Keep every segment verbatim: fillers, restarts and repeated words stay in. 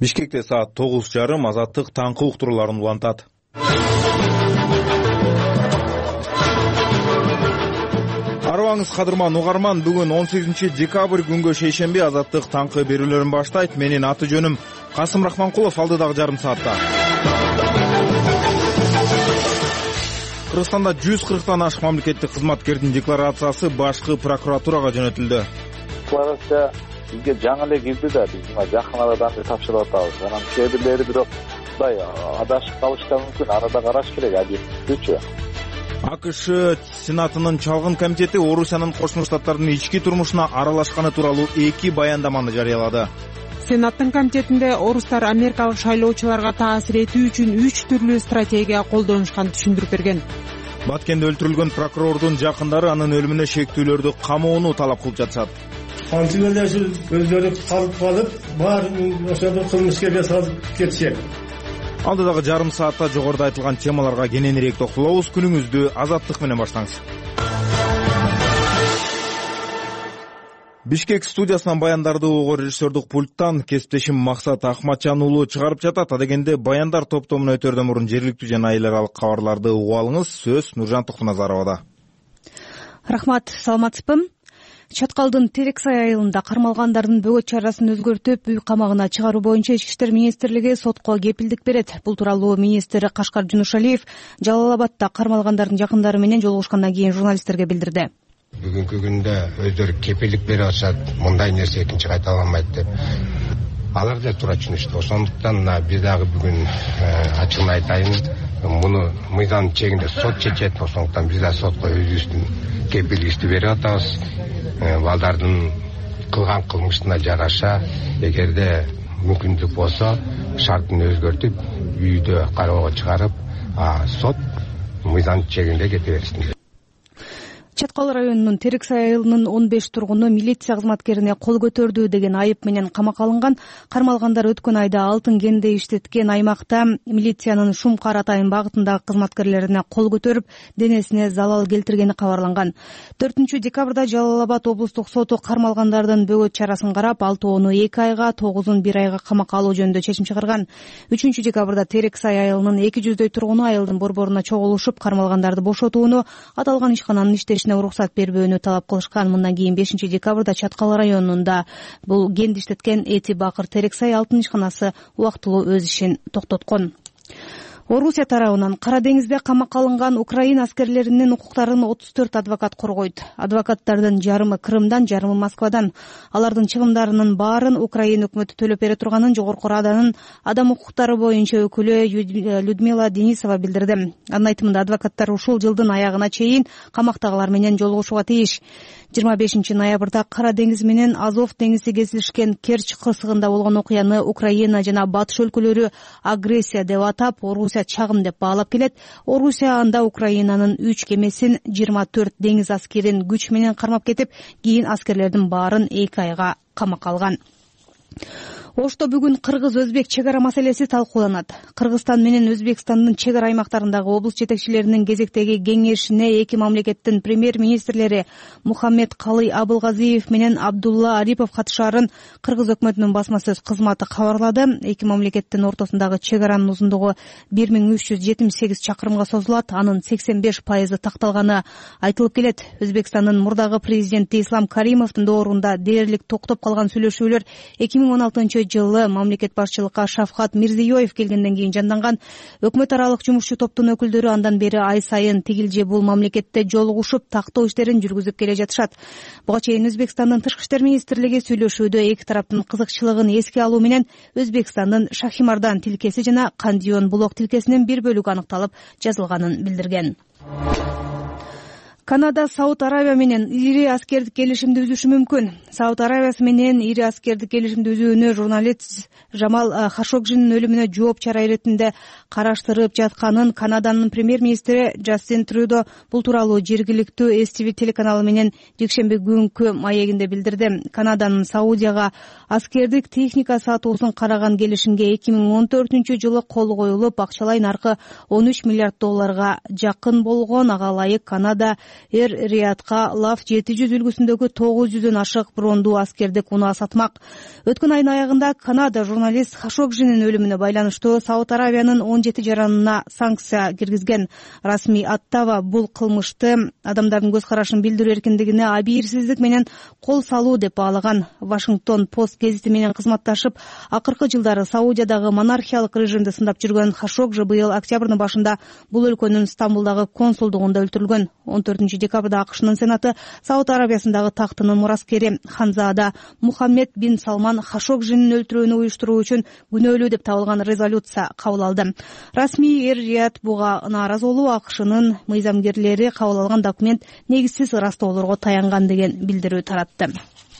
Бишкекте саат тогуз жарым азаттык таңкы уктурууларын улантат. Арыбаңыз кадырман угарман, бүгүн он сегизинчи декабрь күнгө шейшемби азаттык таңкы берүүлөрүн баштайт. Менин аты жөнүм Касым Рахманкулов, алдыдагы жарым саатта. Кыргызстанда жүз кырктан ашык мамлекеттик кызматкердин декларациясы башкы прокуратурага жөнөтүлдү. Декларация бизге жаңы эле кирди да, биз мына жакын арада аны тапшырып атабыз. Анан кээ бирлери бирок мындай адашып калыштары мүмкүн, арада караш керек объективдүүчү. АКШ Сенатынын чалгын комитети Орусиянын Кошмо Штаттардын ички турмушуна аралашканы тууралуу эки баяндаманы жарыялады. Сенаттын комитетинде орустар америкалык шайлоочуларга таасир этүү үчүн үч түрлүү стратегия колдонушканын түшүндүрүп берген. Баткенде өлтүрүлгөн прокурордун жакындары анын өлүмүнө шектүүлөрдү камоону талап кылып жатышат. Антигелер өздөрү калып калып, бар ошондо кылмышкерге салып кетишет. Алдыдагы жарым саатта жогоруда айтылган темаларга кененирээк токтолобуз. Күнүңүздү азаттык менен баштаңыз. Бишкек студиясынан баяндарды угуу режиссердук пульттан кесиптешим Максат Ахматжан уулу чыгарып жатат. Адегенде баяндар топтомуна өтөрдөн мурун жергиликтүү жана эл аралык кабарларды угуп алыңыз. Сөз Нуржан Токтоназаровада. Рахмат, саламатсызбы? Чаткалдын Терексай айылында кармалгандардын бөгөт чарасын өзгөртүп, үй камагына чыгаруу боюнча Ички иштер министрлиги сотко кепилдик берет. Бул тууралуу министр Кашкар Жунушалиев Жалал-Абадта кармалгандардын жакындары менен жолугушкандан кийин журналисттерге билдирди. Бүгүнкү күндө өздөрү кепилдик берип атышат, мындай нерсе экинчи кайталамайт деп. Алар да туура түшүнүштү. Ошондуктан биз дагы бүгүн ачыгын айтайын, муну мыйзам чегинде сот чечет. Ошондуктан биз да сотко өзүбүздүн кепилдигибизди берип атабыз. Балдардын кылган кылмышына жараша, эгерде мүмкүндүк болсо, шартын өзгөртүп, үйдө кароого чыгарып, сот мыйзам чегинде кете берсин. Чаткал районунун Терексай айылынын он беш тургуну милиция кызматкерине кол көтөрдү деген айып менен камакка алынган. Кармалгандар өткөн айда алтын кенде иштеткен аймакта милициянын Шумкар Атайын багытындагы кызматкерлерине кол көтөрүп, денесине залал келтиргени кабарланган. төртүнчү декабрда Жалал-Абад облустук соту кармалгандардын бөгөт чарасын карап, алтоону эки айга, тогузун бир айга камакка алуу жөнүндө чечим чыгарган. үчүнчү декабрда Терексай айылынын эки жүздөй тургуну айылдын борборуна чогулушуп, кармалгандарды бошотууну, аталган ишкананын иштешине уруксат бербөөнү талап кылышкан. Мындан кийин бешинчи декабрда Чаткал районунда бул кенди иштеткен Эти Бакыр Терексай алтын ишканасы убактылуу өз ишин токтоткон. Орусия тарабынан Кара деңизде камакка алынган Украина аскерлеринин укуктарын отуз төрт адвокат коргойт. Адвокаттардын жарымы Крымдан, жарымы Москвадан. Алардын чыгымдарынын баарын Украина өкмөтү төлөп бере турганын Жогорку Раданын адам укуктары боюнча өкүлү Людмила Денисова билдирди. Анын айтымында адвокаттар ушул жылдын аягына чейин камактагылар менен жолугушууга тийиш. жыйырма бешинчи ноябрда Кара деңиз менен Азов деңизи кесилишкен Керчь кырсыгында болгон окуяны Украина жана Батыш өлкөлөрү агрессия деп атап, Орусия чагым деп баалап келет. Орусия анда Украинанын үч кемесин, жыйырма төрт деңиз аскерин күч менен кармап кетип, кийин аскерлердин баарын эки айга камакка алган. Ошто бүгүн кыргыз-өзбек чек ара маселеси талкууланат. Кыргызстан менен Өзбекстандын чек ара аймактарындагы облус жетекчилеринин кезектеги кеңешине эки мамлекеттин премьер-министрлери Мухаммед Калый Абылгазиев менен Абдулла Арипов катышаарын Кыргыз өкмөтүнүн басма сөз кызматы кабарлады. Эки мамлекеттин ортосундагы чек аранын узундугу бир миң үч жүз жетимиш сегиз чакырымга созулат. Анын сексен беш пайызы такталганы айтылып келет. Өзбекстандын мурдагы президенти Ислам Каримовдун доорунда дээрлик токтоп калган сүйлөшүүлөр эки миң он алтынчы жылы мамлекет башчылыкка Шавкат Мирзиёев келгенден кийин жанданган. Өкмөт аралык жумушчу топтун өкүлдөрү андан бери ай сайын тигил же бул мамлекетте жолугушуп, тактоо иштерин жүргүзүп келе жатышат. Буга чейин Өзбекстандын тышкы иштер министрлиги сүйлөшүүдө эки тараптын кызыкчылыгын эске алуу менен Өзбекстандын Шахимардан тилкеси жана Кандион Булок тилкесинин бир бөлүгү аныкталып жазылганын билдирген. Канада Сауд Арабия менен ири аскердик келишимди үзүшү мүмкүн. Сауд Арабиясы менен ири аскердик келишимди үзүүнү журналист Жамал Хашогжинин өлүмүнө жооп чара иретинде караштырып жатканын Канаданын премьер-министри Джастин Трюдо бул тууралуу жергиликтүү эс ти ви телеканалы менен жекшемби күнкү маегинде билдирди. Канаданын Саудияга аскердик техника сатуусун караган келишимге эки миң он төртүнчү жылы кол коюлуп, акчалай наркы он үч миллиард долларга жакын болгон. Ага ылайык Канада Эр Риядка Лав жети жүз үлгүсүндөгү тогуз жүздөн ашык брондуу аскердик унаа сатмак. Өткөн айдын аягында Канада журналист Хашогжинин өлүмүнө байланыштуу Сауд Аравиянын он жети жаранына санкция киргизген. Расмий Аттава бул кылмышты адамдардын көз карашын билдирүү эркиндигине абийирсиздик менен кол салуу деп баалаган. Вашингтон Пост гезити менен кызматташып, акыркы жылдары Саудиядагы монархиялык режимди сындап жүргөн Хашогжи быйыл октябрдын башында бул өлкөнүн Стамбулдагы консулдугунда өлтүрүлгөн. он төртүнчү декабрда АКШнын Сенаты Сауд Арабиясындагы тактынын мураскери Ханзада Мухаммед бин Салман Хашогжинин өлтүрүүнү уюштуруу үчүн күнөөлүү деп табылган резолюция кабыл алды. Расмий Эр Рияд буга нааразы болуп, АКШнын мыйзамгерлери кабыл алган документ негизсиз ырастоолорго таянган деген билдирүү таратты.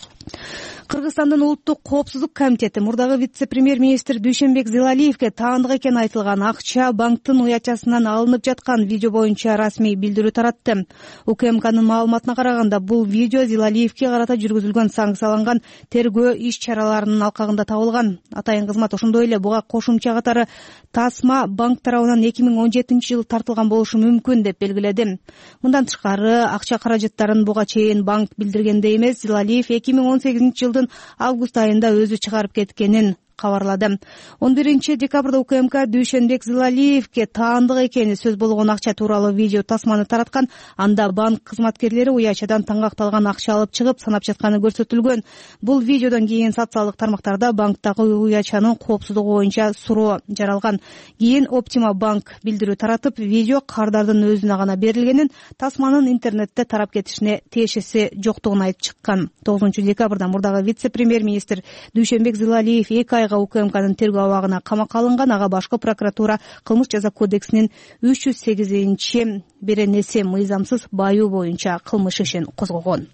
Кыргызстандын улуттук коопсуздук комитети мурдагы вице-премьер-министр Дүйшөнбек Зилалиевге таандык экени айтылган акча банктын уячасынан алынып жаткан видео боюнча расмий билдирүү таратты. УКМКнын маалыматына караганда, бул видео Зилалиевге карата жүргүзүлгөн санкцияланган тергөө иш-чараларынын алкагында табылган. Атайын кызмат ошондой эле буга кошумча катары тасма банк тарабынан эки миң он жетинчи жылы тартылган болушу мүмкүн деп белгиледи. Мындан тышкары, акча каражаттарын буга чейин банк билдиргендей эмес, Зилалиев эки миң он сегизинчи жылдын август айында өзү чыгарып кеткенин кабарлады. он биринчи декабрда УКМК Дүйшөнбек Зилалиевге таандык экени сөз болгон акча тууралуу видео тасманы тараткан. Анда банк кызматкерлери уячадан таңгакталган акча алып чыгып санап жатканы көрсөтүлгөн. Бул видеодон кийин социалдык тармактарда банктагы уячанын коопсуздугу боюнча суроо жаралган. Кийин Оптима банк билдирүү таратып, видео кардардын өзүнө гана берилгенин, тасманын интернетте тарап кетишине тиешеси жоктугун айтып чыккан. тогузунчу декабрда мурдагы вице-премьер-министр Дүйшөнбек Зилалиев эки айга УКМКнын тергөө абагына камакка алынган. Ага башкы прокуратура кылмыш жаза кодексинин үч жүз сегизинчи беренеси мыйзамсыз баюу боюнча кылмыш ишин козгогон.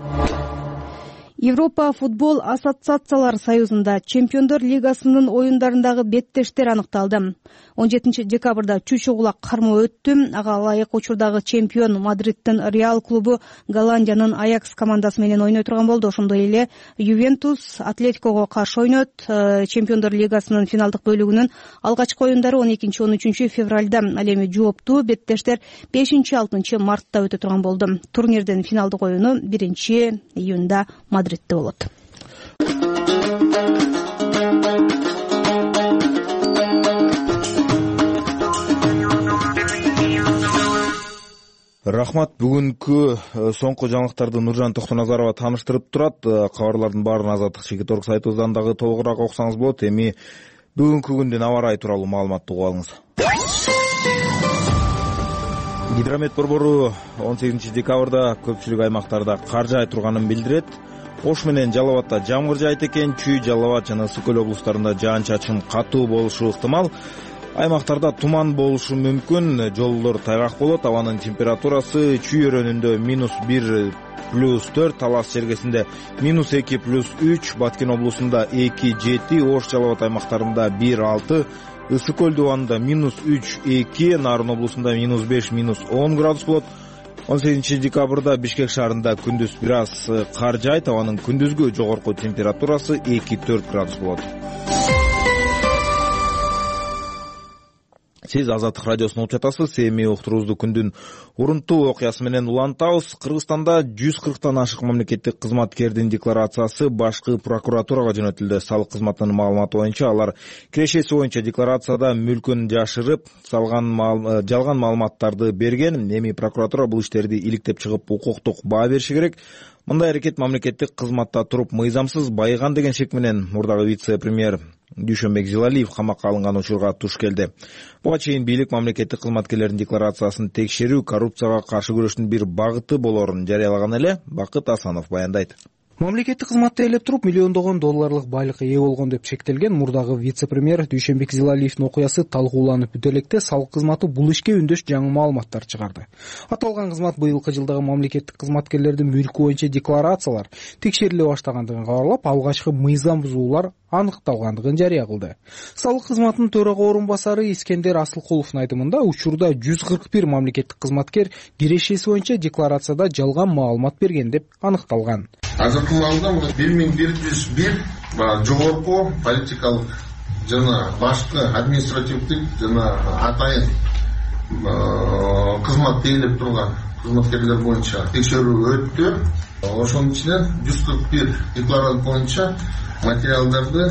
Европа футбол ассоциациялар союзунда Чемпиондор лигасынын оюндарындагы беттештер аныкталды. он жетинчи декабрда чүчү кулак кармоо өттү. Ага ылайык учурдагы чемпион Мадридтин Реал клубу Голландиянын Аякс командасы менен ойной турган болду. Ошондой эле Ювентус Атлетикого каршы ойнойт. Чемпиондор лигасынын финалдык бөлүгүнүн алгачкы оюндары он экинчи он үчүнчү февралда, ал эми жооптуу беттештер бешинчи алтынчы мартта өтө турган болду. Турнирдин финалдык оюну биринчи июнда Мадридте болот. Рахмат. Бүгүнкү соңку жаңылыктарды Нуржан Токтоназарова тааныштырып турат. Кабарлардын баарын Азаттык Чекит орг сайтыбыздан дагы толугураак окусаңыз болот. Эми бүгүнкү күндүн аба ырайы тууралуу маалыматты угуп алыңыз. Гидромет борбору он сегизинчи декабрда көпчүлүк аймактарда кар жаай турганын билдирет. Ош менен Жалал Абадта жамгыр жаайт экен. Чүй, Жалал Абад жана Ысык көл облустарында жаан-чачын катуу болушу ыктымал. Аймактарда туман болушу мүмкүн, жолдор тайгак болот. Абанын температурасы Чүй өрөөнүндө минус бир плюс төрт, Талас жергесинде минус эки плюс үч, Баткен облусунда эки жети, Ош, Жалал Абад аймактарында бир алты, Ысык көл дубанында минус үч эки, Нарын облусунда минус беш минус он градус болот. он сегизинчи декабрда Бишкек шаарында күндүз бир аз кар жаайт. Абанын күндүзгү жогорку температурасы эки төрт градус болот. Сиз Азаттык радиосун угуп жатасыз. Эми уктуруубузду күндүн урунтуу окуясы менен улантабыз. Кыргызстанда жүз кырктан ашык мамлекеттик кызматкердин декларациясы башкы прокуратурага жөнөтүлдү. Салык кызматынын маалыматы боюнча алар кирешеси боюнча декларацияда мүлкүн жашырып, салган жалган маалыматтарды берген. Эми прокуратура бул иштерди иликтеп чыгып укуктук баа бериши керек. Мындай аракет мамлекеттик кызматта туруп мыйзамсыз байыган деген шек менен мурдагы вице-премьер Дүйшөнбек Зилалиев камакка алынган учурга туш келди. Буга чейин бийлик мамлекеттик кызматкерлердин декларациясын текшерүү коррупцияга каршы күрөштүн бир багыты болорун жарыялаган эле. Бакыт Асанов баяндайт. Мамлекеттик кызматты ээлеп туруп миллиондогон долларлык байлыкка ээ болгон деп шектелген мурдагы вице-премьер Дүйшөнбек Зилалиевдин окуясы талкууланып бүтө электе салык кызматы бул ишке үндөш жаңы маалыматтар чыгарды. Аталган кызмат быйылкы жылдагы мамлекеттик кызматкерлердин мүлкү боюнча декларациялар текшериле баштагандыгын кабарлап, алгачкы мыйзам бузуулар аныкталгандыгын жарыя кылды. Салык кызматынын төрага орун басары Искендер Асылкуловдун айтымында учурда жүз кырк бир мамлекеттик кызматкер кирешеси боюнча декларацияда жалган маалымат берген деп аныкталган. Азыркы маалда бир миң бир жүз бир жогорку политикалык жана башкы административдик жана атайын кызматты ээлеп турган кызматкерлер боюнча текшерүү өттү. Ошонун ичинен жүз кырк бир декларант боюнча материалдарды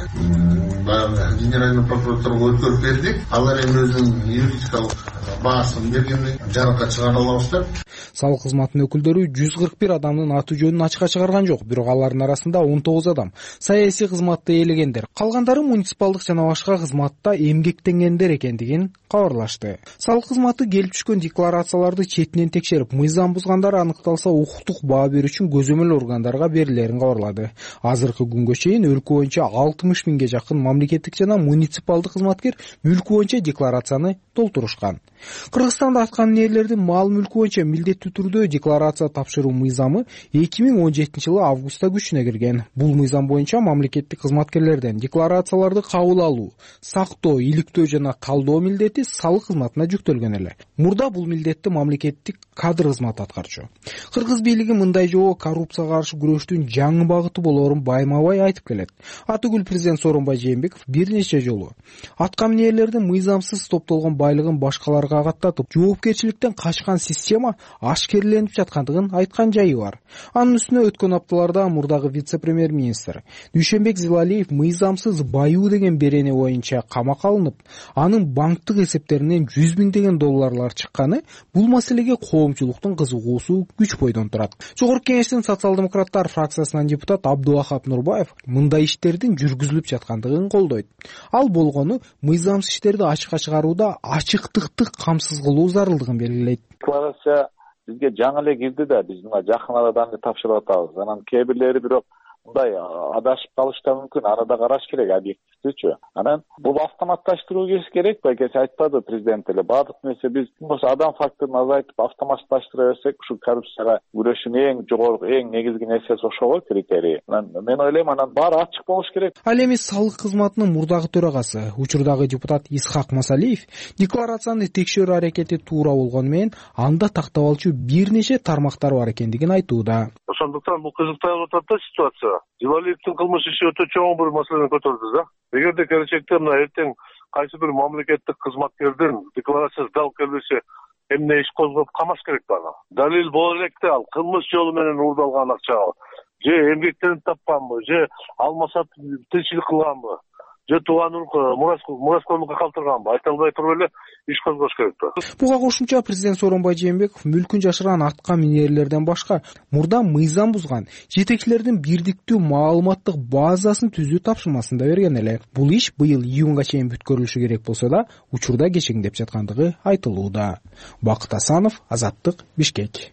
баягы генеральный прокуратурага өткөрүп бердик. Алар эми өзүнүн юридикалык баасын бергенден кийин жарыкка чыгара алабыз деп. Салык кызматынын өкүлдөрү жүз кырк бир адамдын аты жөнүн ачыкка чыгарган жок, бирок алардын арасында он тогуз адам саясий кызматты ээлегендер, калгандары муниципалдык жана башка кызматта эмгектенгендер экендигин кабарлашты. Салык кызматы келип түшкөн декларацияларды четинен текшерип, мыйзам бузгандар аныкталса укуктук баа берүү үчүн көзөмөл органдарга берилерин кабарлады. Азыркы күнгө чейин өлкө боюнча алтымыш миңге жакын мамлекеттик жана муниципалдык кызматкер мүлкү боюнча декларацияны толтурушкан. Кыргызстанда аткан ээлердин мал мүлкү боюнча милдеттүү түрдө декларация тапшыруу мыйзамы эки миң он жетинчи жылы августта күчүнө кирген. Бул мыйзам боюнча мамлекеттик кызматкерлерден декларацияларды кабыл алуу, сактоо, иликтөө жана талдоо милдети салык кызматына жүктөлгөн эле. Мурда бул милдетти мамлекеттик кадр кызматы аткарчу. Кыргыз бийлиги мындай жобо коррупцияга каршы күрөштүн жаңы багыты болоорун байма-бай айтып келет. Атыгүл президент Сооронбай Жээнбеков бир нече жолу аткан ээлердин мыйзамсыз топтолгон байлыгын башкаларга каттатып, жоопкерчиликтен качкан система ашкерленип жаткандыгын айткан жайы бар. Анын үстүнө өткөн апталарда мурдагы вице-премьер-министр Дүйшөнбек Зилалиев мыйзамсыз баюу деген берене боюнча камакка алынып, анын банктык эсептеринен жүз миңдеген долларлар чыкканы бул маселеге коомчулуктун кызыгуусу күч бойдон турат. Жогорку кеңештин социал-демократтар фракциясынан депутат Абдувахап Нурбаев мындай иштердин жүргүзүлүп жаткандыгын колдойт. Ал болгону мыйзамсыз иштерди ачыкка чыгарууда ачыктыкты камсыз кылуу зарылдыгын белгилейт. Декларация бизге жаңы эле кирди да, биз мына жакын арада тапшырып атабыз. Анан кээ бирлери бирок мындай адашып калышы да мүмкүн, аны да караш керек объективдүүчү. Анан бул автоматташтыруу керек бекер айтпады президент эле. Баардык нерсе биз болсо адам факторун азайтып автоматташтыра берсек, ушу коррупцияга күрөшүүнүн эң жогорку, эң негизги нерсеси ошо го, критерий. Анан мен ойлойм, анан баары ачык болуш керек. Ал эми салык кызматынын мурдагы төрагасы, учурдагы депутат Исхак Масалиев декларацияны текшерүү аракети туура болгону менен анда тактап алчу бир нече тармактар бар экендигин айтууда. Ошондуктан бул кызыктанып атат да ситуация. Зилалиевдин кылмыш иши өтө чоң бир маселени көтөрдү да. Эгерде келечекте мына эртең кайсы бир мамлекеттик кызматкердин декларациясы дал келбесе, эмне иш козгоп камаш керек бана. Далил боло электе ал кылмыш жолу менен уурдалган акча, же эмгектенип тапканбы, же алмасат тиричилик кылганбы, же тууганын мураскорлукка калтырганбы, айта албай туруп эле иш козгош керек да. Буга кошумча президент Сооронбай Жээнбеков мүлкүн жашырган атка минерлерден башка мурда мыйзам бузган жетекчилердин бирдиктүү маалыматтык базасын түзүү тапшырмасын да берген эле. Бул иш быйыл июнга чейин бүткөрүлүшү керек болсо да, учурда кечеңдеп жаткандыгы айтылууда. Бакыт Асанов, Азаттык, Бишкек.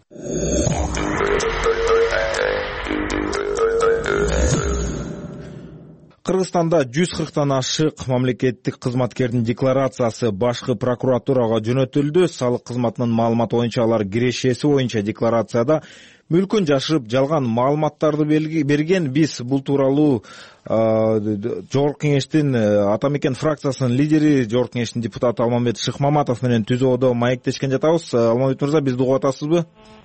Кыргызстанда жүз кырктан ашык мамлекеттик кызматкердин декларациясы башкы прокуратурага жөнөтүлдү. Салык кызматынын маалыматы боюнча алар кирешеси боюнча декларацияда мүлкүн жашырып жалган маалыматтарды берген. Биз бул тууралуу Жогорку кеңештин Ата Мекен фракциясынын лидери, Жогорку кеңештин депутаты Алмамбет Шыкмаматов менен түзөөдө маектешкен жатабыз. Алмамбет мырза, бизди угуп атасызбы?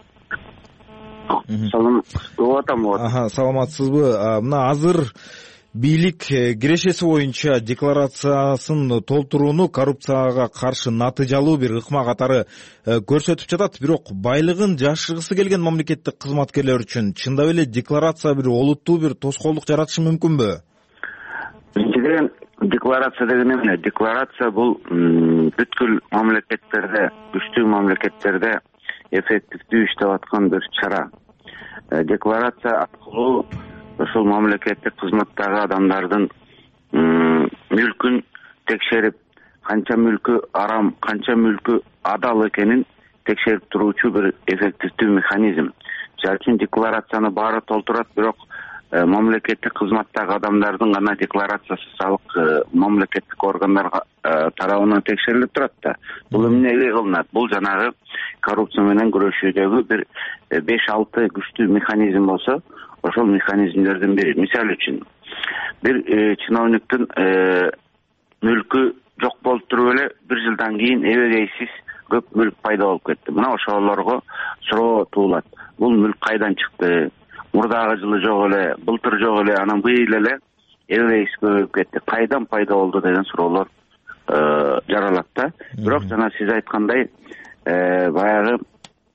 Салам, угуп атам. Аха, саламатсызбы? Мына азыр бийлик кирешеси боюнча декларациясын толтурууну коррупцияга каршы натыйжалуу бир ыкма катары көрсөтүп жатат. Бирок байлыгын жашыргысы келген мамлекеттик кызматкерлер үчүн чындап эле декларация бир олуттуу бир тоскоолдук жаратышы мүмкүнбү? Биринчиден, декларация деген эмне? Декларация бул бүткүл мамлекеттерде, күчтүү мамлекеттерде эффективдүү иштеп аткан бир чара. Декларация аркылуу ошол мамлекеттик кызматтагы адамдардын мүлкүн текшерип, канча мүлкү арам, канча мүлкү адал экенин текшерип туруучу бир эффективдүү механизм. Жал үчүн декларацияны баары толтурат, бирок мамлекеттик кызматтагы адамдардын гана декларациясы салык мамлекеттик органдарга тарабынан текшерилип турат да. Бул эмнеге кылынат? Бул жанагы коррупция менен күрөшүүдөгү бир беш алты күчтүү механизм болсо, ошол механизмдердин бири. Мисалы үчүн, бир чиновниктин мүлкү жок болуп туруп эле бир жылдан кийин эбегейсиз көп мүлк пайда болуп кетти. Мына ошолорго суроо туулат. Бул мүлк кайдан чыкты? Мурдагы жылы жок эле, былтыр жок эле, анан быйыл эле эбегейсиз көбөйүп кетти. Кайдан пайда болду деген суроолор жаралат да. Бирок жана сиз айткандай, баягы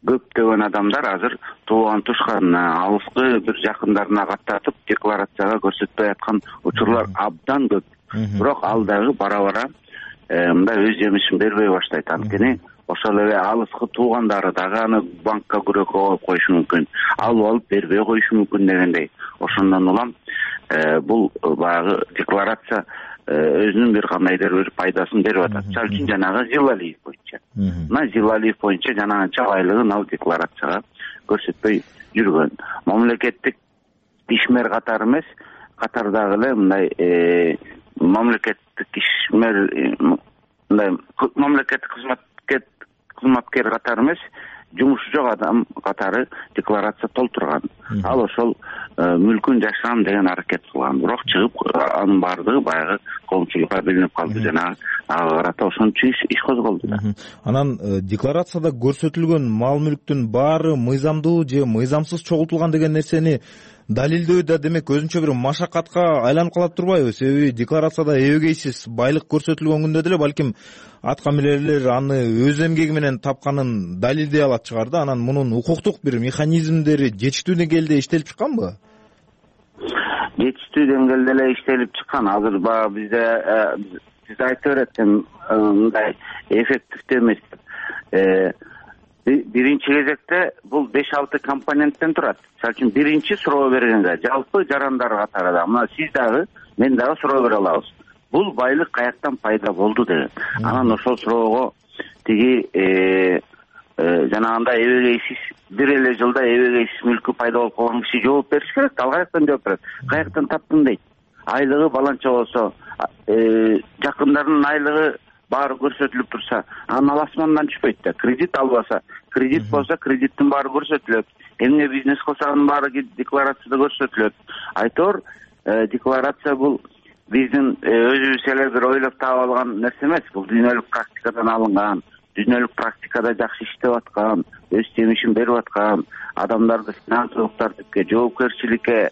көптөгөн адамдар азыр тууган тушканына, алыскы бир жакындарына каттатып декларацияга көрсөтпөй аткан учурлар абдан көп. Бирок ал дагы бара-бара мындай өз жемишин бербей баштайт. Анткени ошол эле алыскы туугандары дагы аны банкка күрөккө коюп коюшу мүмкүн, алып алып бербей коюшу мүмкүн дегендей. Ошондон улам бул баягы декларация өзүнүн бир кандайдыр бир пайдасын берип атат. Мисалы үчүн жанагы Зилалиев боюнча. Мына Зилалиев боюнча жанагынча айлыгын ал декларацияга көрсөтпөй жүргөн. Мамлекеттик ишмер катары эмес, катардагы эле мындай мамлекеттик ишмер мындай мамлекеттик кызматкер кызматкер катары эмес, жумушу жок адам катары декларация толтурган. Ал ошол мүлкүн жашырам деген аракет кылган. Бирок чыгып анын баардыгы баягы коомчулукка билинип калды. Жана ага карата ошон үчүн иш козголду да. Анан декларацияда көрсөтүлгөн мал мүлктүн баары мыйзамдуу же мыйзамсыз чогултулган деген нерсени далилдөө да демек өзүнчө бир машакатка айланып калат турбайбы? Себеби декларацияда эбегейсиз байлык көрсөтүлгөн күндө деле балким аткамилерлер аны өз эмгеги менен тапканын далилдей алат чыгар да. Анан мунун укуктук бир механизмдери жетиштүү деңгээлде иштелип чыкканбы? Жетиштүү деңгээлде эле иштелип чыккан. Азыр баягы бизде сиз айтып бересиз мындай эффективдүү эмес деп. Биринчи кезекте бул беш алты компоненттен турат. Мисалы үчүн биринчи суроо бергенге жалпы жарандар катарында мына сиз дагы мен дагы суроо бере алабыз. Бул байлык каяктан пайда болду деген. Анан ошол суроого тиги жанагындай эбегейсиз бир эле жылда эбегейсиз мүлкү пайда болуп калган киши жооп бериш керек. Ал каяктан жооп берет? Каяктан таптың дейт. Айлыгы баланча болсо, жакындарынын айлыгы баары көрсөтүлүп турса, анын ал асмандан түшпөйт да. Кредит албаса, кредит болсо, кредиттин баары көрсөтүлөт. Эмне бизнес кылса анын баары декларацияда көрсөтүлөт. Айтор, декларация бул биздин өзүбүз эле бир ойлоп таап алган нерсе эмес. Бул дүйнөлүк практикадан алынган, дүйнөлүк практикада жакшы иштеп аткан, өз жемишин берип аткан, адамдарды финансылык тартипке, жоопкерчиликке,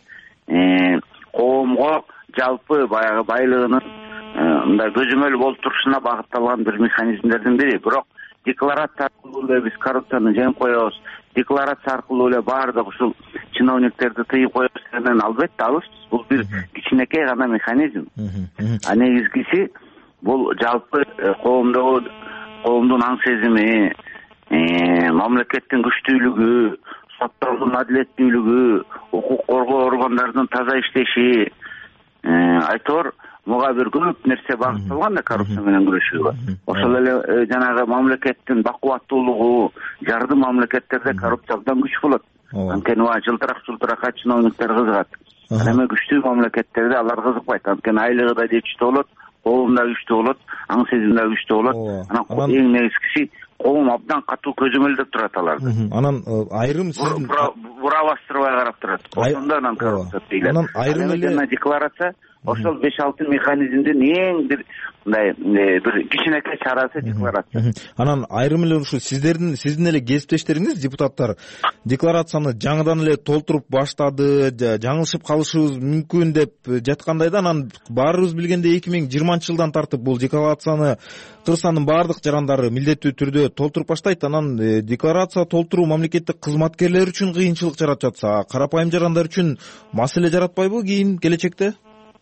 коомго жалпы баягы байлыгынын мындай көзөмөл болуп турушуна багытталган бир механизмдердин бири. Бирок декларация аркылуу эле биз коррупцияны жеңип коебуз. Декларация аркылуу эле баардык ушул чиновниктерди тыйып коебуз дегенден албетте алыспыз. Бул бир кичинекей гана механизм. А негизгиси бул жалпы коомдогу коомдун аң сезими, мамлекеттин күчтүүлүгү, соттордун адилеттүүлүгү, укук коргоо органдарынын таза иштеши, айтор муга бир көп нерсе багытталган да коррупция менен күрөшүүгө. Ошол эле жанагы мамлекеттин бакубаттуулугу, жардым мамлекеттерде коррупция абдан күч болот. Анткени ва жылтырак жылтыракка чиновниктер кызыгат. Эми күчтүү мамлекеттерде алар кызыкпайт. Анткени айлыгы да жетиштүү болот, коом да күчтүү болот, аң сезим да күчтүү болот. Анан эң негизгиси коом абдан катуу көзөмөлдөп турат аларды. Анан айрым сиздин бура бастырбай карап турат. Ошондо анан коррупция тийилет. Анан айрым эле декларация ошол беш алты механизмдин эң бир мындай бир кичинекей чарасы декларация. Анан айрым эле ушу сиздердин сиздин эле кесиптештериңиз депутаттар декларацияны жаңыдан эле толтуруп баштады, жаңылышып калышыбыз мүмкүн деп жаткандай да. Анан баарыбыз билгендей эки миң жыйырманчы жылдан тартып бул декларацияны Кыргызстандын баардык жарандары милдеттүү түрдө толтуруп баштайт. Анан декларация толтуруу мамлекеттик кызматкерлер үчүн кыйынчылык жаратып жатса, карапайым жарандар үчүн маселе жаратпайбы кийин келечекте?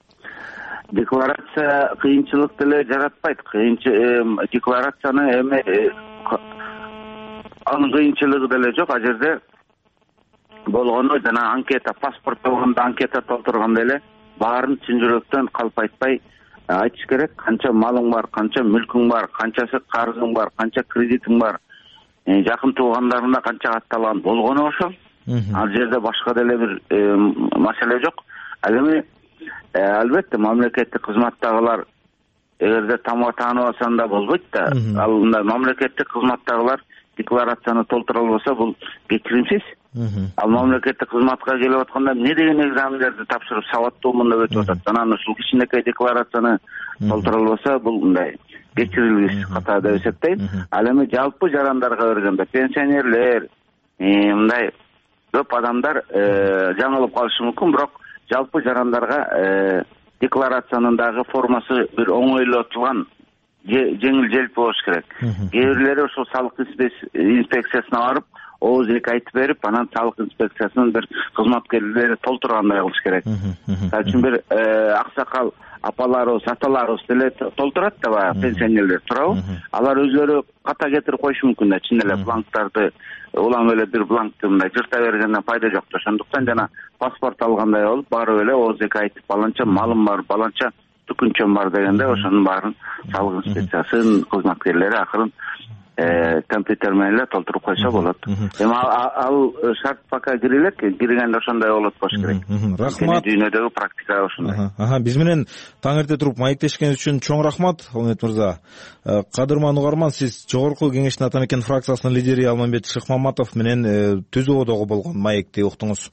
Декларация кыйынчылык деле жаратпайт. Кыйынчы декларацияны эми анын кыйынчылыгы деле жок. А жерде болгону жана анкета, паспорт болгондо анкета толтурганда эле баарын чын жүрөктөн калп айтпай айтыш керек. Канча малың бар, канча мүлкүң бар, канчасы карызың бар, канча кредитиң бар, жакын туугандарына канча катталган болгону ошол. Ал жерде башка деле бир маселе жок. Ал эми албетте мамлекеттик кызматтагылар эгерде таанып алсаң да болбойт да. Ал мындай мамлекеттик кызматтагылар декларацияны толтура албаса бул кечиримсиз. Ал мамлекеттик кызматка келип атканда эмне деген экзамендерди тапшырып сабаттуу мында өтүп атат. Анан ушул кичинекей декларацияны толтура албаса бул мындай кечирилгис ката деп эсептейм. Ал эми жалпы жарандарга бергенде пенсионерлер, мындай көп адамдар жаңылып калышы мүмкүн, бирок жалпы жарандарга декларациянын дагы формасы бир оңойлотулган, жеңил желпи болуш керек. Кээ бирлери ошол салык инспекциясына барып, ооз эки айтып берип, анан салык инспекциясынын бир кызматкерлери толтургандай кылыш керек. Мисалы үчүн бир аксакал апаларыбыз, аталарыбыз деле толтурат да баягы пенсионерлер, туурабы? Алар өзлөрү ката кетирип коюшу мүмкүн да, чын эле бланктарды улам эле бир бланкты мындай жырта бергенден пайда жок да. Ошондуктан жана паспорт алгандай болуп, барып эле ооз эки айтып, баланча малым бар, баланча түкүнчөм бар дегенде, ошонун баарын салык инспекциясынын кызматкерлери акырын компьютер менен эле толтуруп койсо болот. Эми ал шарт пока кирилет, киргенде ошондой болот болуш керек. Рахмат. Дүйнөдөгү практика ошондой. Аха, биз менен таң эрте туруп маектешкениз үчүн чоң рахмат, Алмамбет мырза. Кадырман угарман, сиз Жогорку Кеңештин Ата Мекен фракциясынын лидери Алмамбет Шыкмаматов менен Түз Оодогу болгон маекти уктуңуз.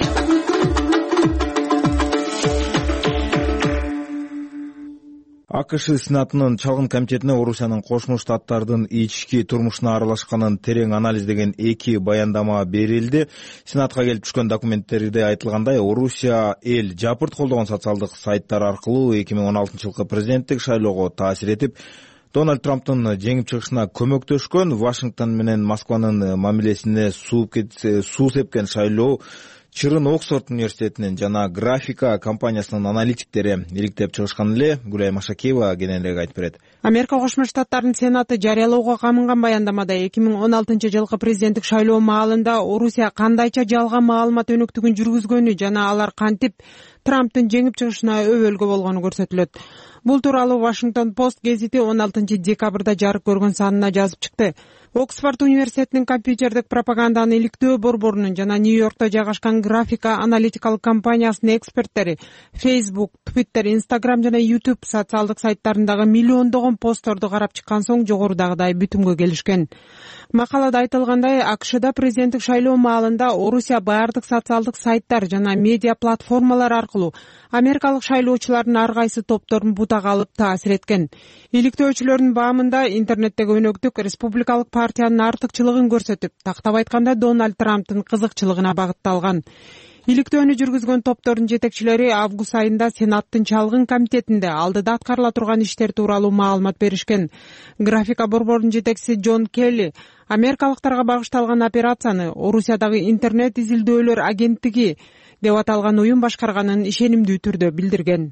АКШ Сенатынын чалгын комитетине Орусиянын Кошмо Штаттардын ички турмушуна аралашканын терең анализдеген эки баяндама берилди. Сенатка келип түшкөн документтерде айтылгандай, Орусия эл жапырт колдогон социалдык сайттар аркылуу эки миң он алтынчы жылкы президенттик шайлоого таасир этип, Дональд Трамптын жеңип чыгышына көмөктөшкөн, Вашингтон менен Москванын мамилесине суу сепкен шайлоо Чырын Оксфорд университетинин жана Графика компаниясынын аналитиктери иликтеп чыгышкан эле. Гүлай Машакеева кененирээк айтып берет. Америка Кошмо Штаттарынын Сенаты жарыялоого камынган баяндамада эки миң он алтынчы жылкы президенттик шайлоо маалында Орусия кандайча жалган маалымат өнөктүгүн жүргүзгөнү жана алар кантип Трамптын жеңип чыгышына өбөлгө болгону көрсөтүлөт. Бул тууралуу Вашингтон Пост гезити он алтынчы декабрда жарык көргөн санына жазып чыкты. Оксфорд университетинин компьютердик пропаганданы иликтөө борборунун жана Нью-Йоркто жайгашкан Графика аналитикалык компаниясынын эксперттери Facebook, Twitter, Instagram жана YouTube социалдык сайттарындагы миллиондогон постторду карап чыккан соң жогорудагыдай бүтүмгө келишкен. Макалада айтылгандай, АКШда президенттик шайлоо маалында Орусия баардык социалдык сайттар жана медиа платформалар аркылуу америкалык шайлоочулардын ар кайсы топторун бутага алып таасир эткен. Иликтөөчүлөрдүн баамында интернеттеги өнөктүк республикалык партиянын артыкчылыгын көрсөтүп, тактап айтканда Дональд Трамптын кызыкчылыгына багытталган. Иликтөөнү жүргүзгөн топтордун жетекчилери август айында Сенаттын чалгын комитетинде алдыда аткарыла турган иштер тууралуу маалымат беришкен. Графика борборунун жетекчиси Джон Келли америкалыктарга багышталган операцияны Орусиядагы интернет изилдөөлөр агенттиги деп аталган уюм башкарганын ишенимдүү түрдө билдирген.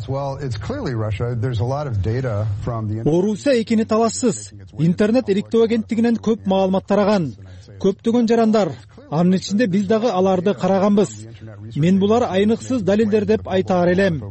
Орусия экини талашсыз. Интернет иликтөө агенттигинен көп маалымат тараган. Көптөгөн жарандар, анын ичинде биз дагы аларды караганбыз. Мен булар айныксыз далилдер деп айтаар элем.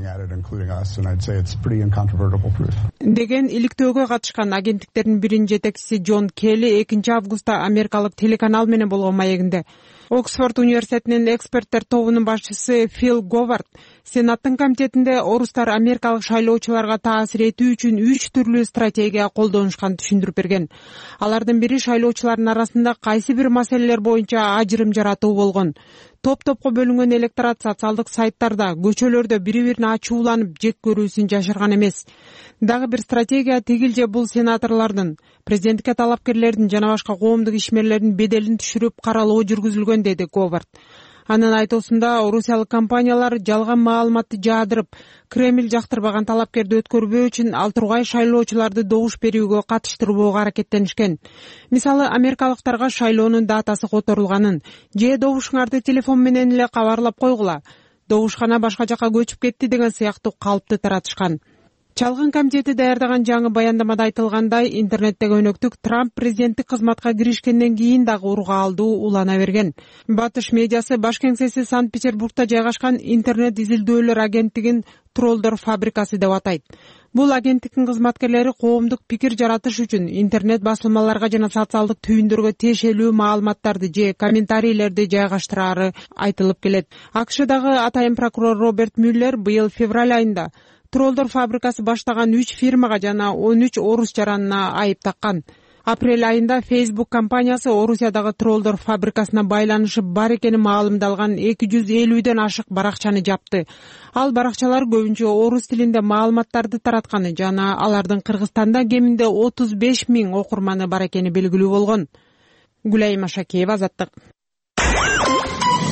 Деген иликтөөгө катышкан агенттиктердин биринин жетекчиси Джон Келли экинчи августта америкалык телеканал менен болгон маегинде. Оксфорд университетинин эксперттер тобунун башчысы Фил Говард Сенаттын комитетинде орустар америкалык шайлоочуларга таасир этүү үчүн үч түрлүү стратегия колдонушканын түшүндүрүп берген. Алардын бири шайлоочулардын арасында кайсы бир маселелер боюнча ажырым жаратуу болгон. Топ-топко бөлүнгөн электорат социалдык сайттарда, көчөлөрдө бири-бирине ачууланып жек көрүүсүн жашырган эмес. Дагы бир стратегия тигил же бул сенаторлордун, президенттикке талапкерлердин жана башка коомдук ишмерлердин беделин түшүрүп каралоо жүргүзүлгөн, деди Говард. Анын айтуусунда орусиялык компаниялар жалган маалыматты жаадырып, Кремль жактырбаган талапкерди өткөрбөө үчүн ал тургай шайлоочуларды добуш берүүгө катыштырбоого аракеттенишкен. Мисалы, америкалыктарга шайлоонун датасы которулганын же добушуңарды телефон менен эле кабарлап койгула, добушкана башка жака көчүп кетти деген сыяктуу калыпты таратышкан. Чалгын комитети даярдаган жаңы баяндамада айтылгандай, интернеттеги өнөктүк Трамп президенттик кызматка киришкенден кийин дагы ургаалдуу улана берген. Батыш медиасы баш кеңсеси Санкт-Петербургда жайгашкан интернет изилдөөлөр агенттигин троллдор фабрикасы деп атайт. Бул агенттиктин кызматкерлери коомдук пикир жаратыш үчүн интернет басылмаларга жана социалдык түйүндөргө тиешелүү маалыматтарды же комментарийлерди жайгаштырары айтылып келет. АКШдагы атайын прокурор Роберт Мюллер быйыл февраль айында троллдор фабрикасы баштаган үч фирмага жана он үч орус жаранына айып таккан. Апрель айында Facebook компаниясы Орусиядагы троллдор фабрикасына байланышы бар экени маалымдалган эки жүз элүүдөн ашык баракчаны жапты. Ал баракчалар көбүнчө орус тилинде маалыматтарды таратканы жана алардын Кыргызстанда кеминде отуз беш миң окурманы бар экени белгилүү болгон. Гүлай Машакеева, Азаттык.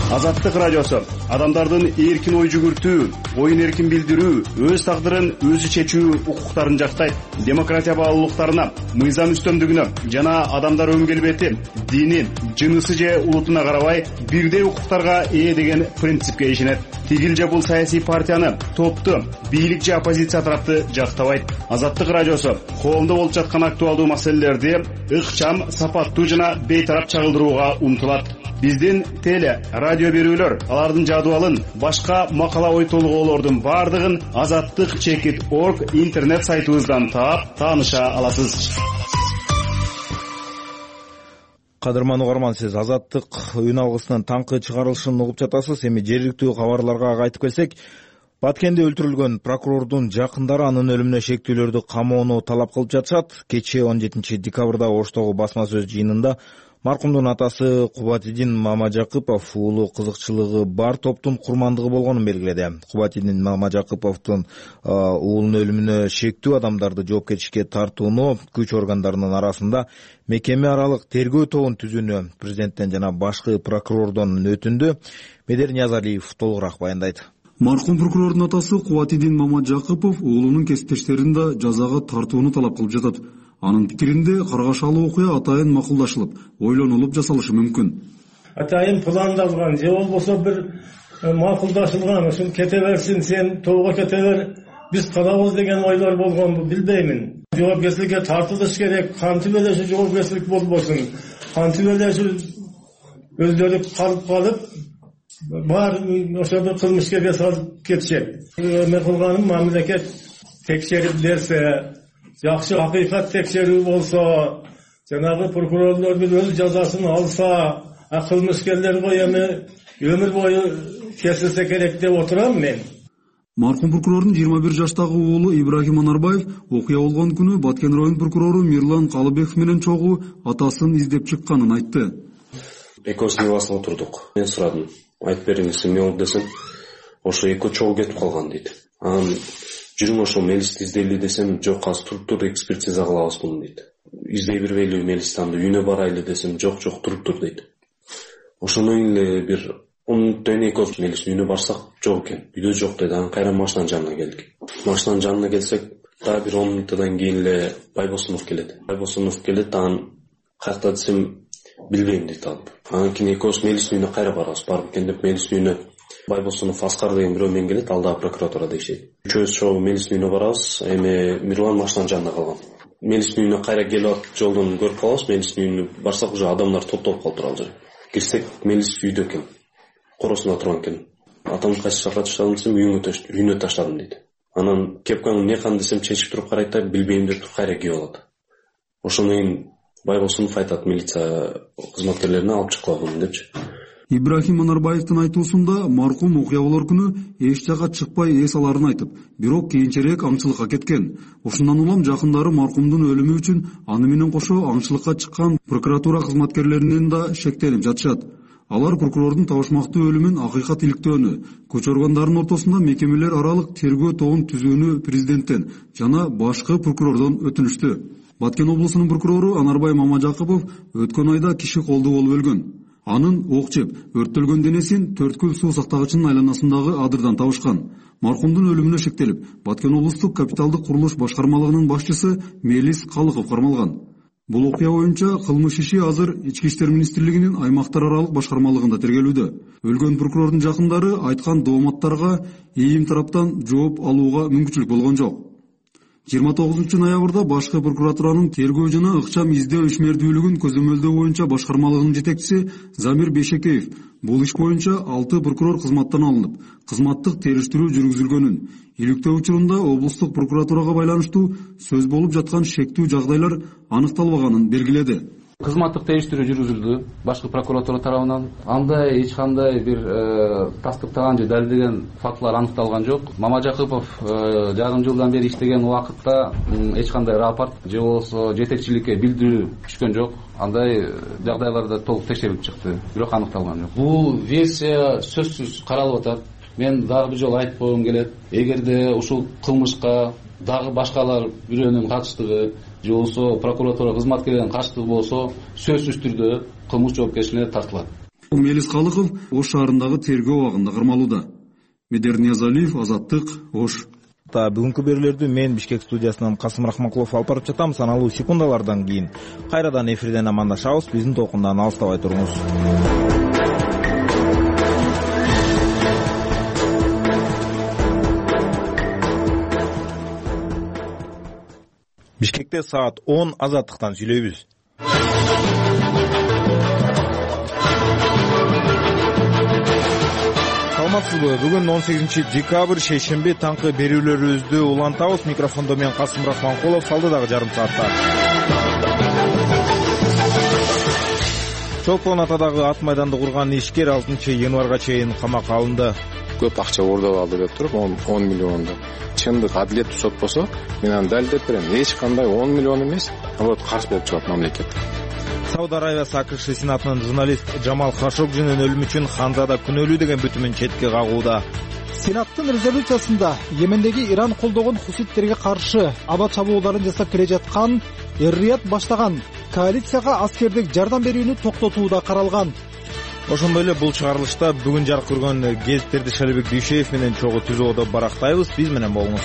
Азаттык радиосу адамдардын эркин ой жүгүртүү, оюн эркин билдирүү, өз тагдырын өзү чечүү укуктарын жактайт. Демократия баалуулуктарына, мыйзам үстөмдүгүнө жана адамдар өң келбети, дини, жынысы же улутуна карабай бирдей укуктарга ээ деген принципке ишенет. Тигил же бул саясий партияны, топту, бийлик же оппозиция тарапты жактабайт. Азаттык радиосу коомдо болуп жаткан актуалдуу маселелерди ыкчам, сапаттуу жана бейтарап чагылдырууга умтулат. Биздин теле, радио берүүлөр, алардын жадыбалын, башка макала ой толгоолордун бардыгын азаттык чекит орг интернет сайтыбыздан таап, тааныша аласыз. Кадырман угарман, сиз Азаттык үн алгысынын таңкы чыгарылышын угуп жатасыз. Эми жергиликтүү кабарларга кайтып келсек, Баткенде өлтүрүлгөн прокурордун жакындары анын өлүмүнө шектүүлөрдү камоону талап кылып жатышат. Кечээ он жетинчи декабрда Оштогу басма сөз жыйынында маркумдун атасы Кубатидин Мамажакыпов уулу кызыкчылыгы бар топтун курмандыгы болгонун белгиледи. Кубатидин Мамажакыповдун уулунун өлүмүнө шектүү адамдарды жоопкерчиликке тартууну күч органдарынын арасында мекеме аралык тергөө тобун түзүүнү президенттен жана башкы прокурордон өтүндү. Медер Ниязалиев толугураак баяндайт. Маркум прокурордун атасы Кубатидин Мамажакыпов уулунун кесиптештерин да жазага тартууну талап кылып жатат. Анын пикиринде каргашалуу окуя атайын макулдашылып, ойлонулуп жасалышы мүмкүн. Атайын пландалган же болбосо бир макулдашылган, ушун кете берсин, сен тоого кете бер, биз калабыз деген ойлор болгонбу билбеймин. Жоопкерчиликке тартылыш керек, кантип эле ушу жоопкерчилик болбосун, кантип эле ушу өздөрү калып калып бар ошол кылмышкерге салып кетишет. Мен кылганым мамлекет текшерип берсе, жакшы акыйкат текшерүү болсо, жанагы прокурорлордун өз жазасын алса, кылмышкерлер бою эми өмүр бою кесилсе керек деп отурам мен. Маркум прокурордун жыйырма бир жаштагы уулу Ибрахим Анарбаев окуя болгон күнү Баткен район прокурору Мирлан Калыбеков менен чогуу атасын издеп чыкканын айтты. Экөөбүз небасына отурдук. Мен сурадым. Айтып бериңиз, эмне болду десем, ошо экөө чогуу кетип калган дейт. Анан жүрүң ошо мелисти издейли десем, жок, азыр туруп тур, экспертиза кылабыз муну дейт. Издей бербейли мелисти, анда үйүнө барайлы десем, жок, жок, туруп тур дейт. Ошондон эле бир он мүнөттөн экөөбүз мелистин үйүнө барсак, жок экен, үйдө жок дейт. Анан кайра машинанын жанына келдик. Машинанын жанына келсек, дагы бир он мүнөттөн кийин эле Байбосунов келет. Байбосунов келет, анан каякта десем, билбейм дейт алып. Анан кийин экөөбүз мелистин үйүнө кайра барабыз. Барып экен деп мелистин үйүнө Байбосунов Аскар деген бирөө менен келет, ал дагы прокуратурада иштейт. Үчөөбүз чогуу мелистин үйүнө барабыз. Эми Мирлан машинанын жанында калган. Мелистин үйүнө кайра келип жолдон көрүп калабыз. Мелистин үйүнө барсак уже адамдар топтолуп калыптыр ал жерде. Кирсек, мелис үйдө экен. Коросунда турган экен. Атамды кайсы жака таштадым десем, үйүнө таштадым дейт. Анан кепканы эмне кылган десем, чечип туруп карайт да, билбейм деп кайра кийип алат. Ошондон кийин Байбосунов айтат, милиция кызматкерлерине алып чыккыла депчи. Ибрахим Анарбаевдин айтуусунда маркум окуя болор күнү эч жака чыкпай эс аларын айтып, бирок кийинчерээк аңчылыкка кеткен. Ушундан улам жакындары маркумдун өлүмү үчүн аны менен кошо аңчылыкка чыккан прокуратура кызматкерлеринен да шектенип жатышат. Алар прокурордун табышмактуу өлүмүн акыйкат иликтөөнү, күч органдарынын ортосунда мекемелер аралык тергөө тобун түзүүнү президенттен жана башкы прокурордон өтүнүштү. Баткен облусунун прокурору Анарбай Мамажакыпов өткөн айда киши колдуу болуп өлгөн. Анын ок жеп, өрттөлгөн денесин Төрткүл суу сактагычынын айланасындагы адырдан табышкан. Маркумдун өлүмүнө шектелип, Баткен облустук капиталдык курулуш башкармалыгынын башчысы Мелис Калыков кармалган. Бул окуя боюнча кылмыш иши азыр Ички иштер министрлигинин аймактар аралык башкармалыгында тергелүүдө. Өлгөн прокурордун жакындары айткан дооматтарга ИИМ тараптан жооп алууга мүмкүнчүлүк болгон жок. жыйырма тогузунчу ноябрда башкы прокуратуранын тергөө жана ыкчам издөө ишмердүүлүгүн көзөмөлдөө боюнча башкармалыгынын жетекчиси Замир Бейшекеев бул иш боюнча алты прокурор кызматтан алынып, кызматтык териштирүү жүргүзүлгөнүн, иликтөө учурунда облустук прокуратурага байланыштуу сөз болуп жаткан шектүү жагдайлар аныкталбаганын белгиледи. Кызматтык териштирүү жүргүзүлдү башкы прокуратура тарабынан. Анда эч кандай бир тастыктаган же далилдеген фактылар аныкталган жок. Мамажакыпов жарым жылдан бери иштеген убакытта эч кандай рапорт же болбосо жетекчиликке билдирүү түшкөн жок. Андай жагдайларда толук текшерилип чыкты, бирок аныкталган жок. Бул версия сөзсүз каралып атат. Мен дагы бир жолу айтып койгум келет. Эгерде ушул кылмышка дагы башкалар бирөөнүн катыштыгы же болбосо прокуратура кызматкерлеринин катыштыгы болсо, сөзсүз түрдө кылмыш жоопкерчилигине тартылат. Мелис Калыков Ош шаарындагы тергөө абагында кармалууда. Медер Ниязалиев, Азаттык, Ош. Бүгүнкү берүүлөрдү мен Бишкек студиясынан Касым Рахманкулов алып барып жатам. Саналуу секундалардан кийин кайрадан эфирден амандашабыз. Биздин толкундан алыстабай туруңуз. Бишкекте саат он. Азаттыктан сүйлөйбүз. Саламатсызбы? Бүгүн он сегизинчи декабрь шейшемби таңкы берүүлөрүбүздү улантабыз. Микрофондо мен Касым Рахманкулов. Салдыдагы жарым саатта Чолпон Атадагы ат майданды курган ишкер алтынчы январга чейин камакка алынды. Көп акча оордоп алды деп туруп, он миллионду. Чындык адилеттүү сот болсо, мен аны далилдеп берем. Эч кандай он миллион эмес, вот карыз болуп чыгат мамлекет. Сауд Арабиясы АКШ Сенатынын журналист Жамал Хашогжинин өлүмү үчүн Ханзада күнөөлүү деген бүтүмүн четке кагууда. Сенаттын резолюциясында Йемендеги Иран колдогон хуситтерге каршы аба чабуулдарын жасап келе жаткан Эр-Рияд баштаган коалицияга аскердик жардам берүүнү токтотууда каралган. Ошондой эле бул чыгарылышта бүгүн жарык көргөн гезиттерди Шалибек Дүйшеев менен чогуу түзүүгө барактайбыз. Биз менен болуңуз.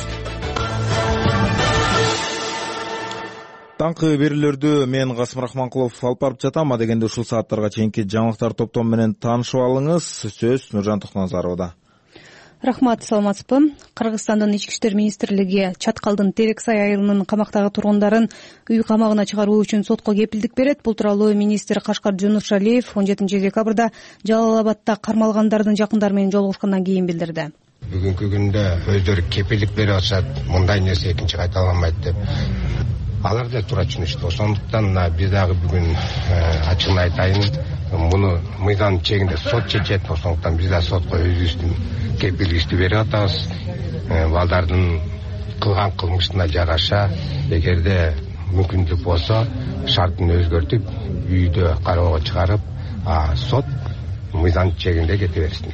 Таңкы берүүлөрдү мен Касым Рахманкулов алып барып жатам. А дегенде ушул сааттарга чейинки жаңылыктар топтому менен таанышып алыңыз. Сөз Нуржан Токназаровда. Рахмат, саламатсызбы? Кыргызстандын ички иштер министрлиги Чаткалдын Терексай айылынын камактагы тургундарын үй камагына чыгаруу үчүн сотко кепилдик берет. Бул тууралуу министр Кашкар Жунушалиев он жетинчи декабрда Жалал Абадта кармалгандардын жакындары менен жолугушкандан кийин билдирди. Бүгүнкү күндө өздөрү кепилдик берип атышат, мындай нерсе экинчи кайталанбайт деп. Алар да туура түшүнүштү. Ошондуктан биз дагы бүгүн ачыгын айтайын, муну мыйзам чегинде сот чечет. Ошондуктан биз да сотко өзүбүздүн кепилдикти берип атабыз. Балдардын кылган кылмышына жараша, эгерде мүмкүндүк болсо, шартын өзгөртүп, үйдө кароого чыгарып, сот мыйзам чегинде кете берсин.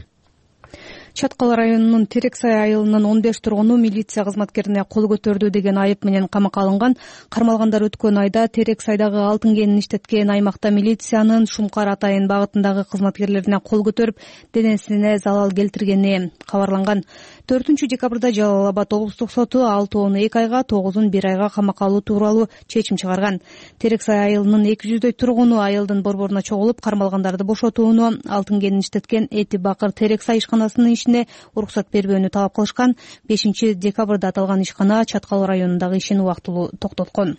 Чаткал районунун Терексай айылынын он беш тургуну милиция кызматкерине кол көтөрдү деген айып менен камакка алынган. Кармалгандар өткөн айда Терексайдагы алтын кенин иштеткен аймакта милициянын Шумкар Атайын багытындагы кызматкерлерине кол көтөрүп, денесине залал келтиргени кабарланган. төртүнчү декабрда Жалал Абад облустук соту алтоону эки айга, тогузун бир айга камакка алуу тууралуу чечим чыгарган. Терексай айылынын эки жүздөй тургуну айылдын борборуна чогулуп, кармалгандарды бошотууну, алтын кенин иштеткен Эти Бакыр Терексай ишканасынын ишине уруксат бербөөнү талап кылышкан. бешинчи декабрда аталган ишкана Чаткал районундагы ишин убактылуу токтоткон.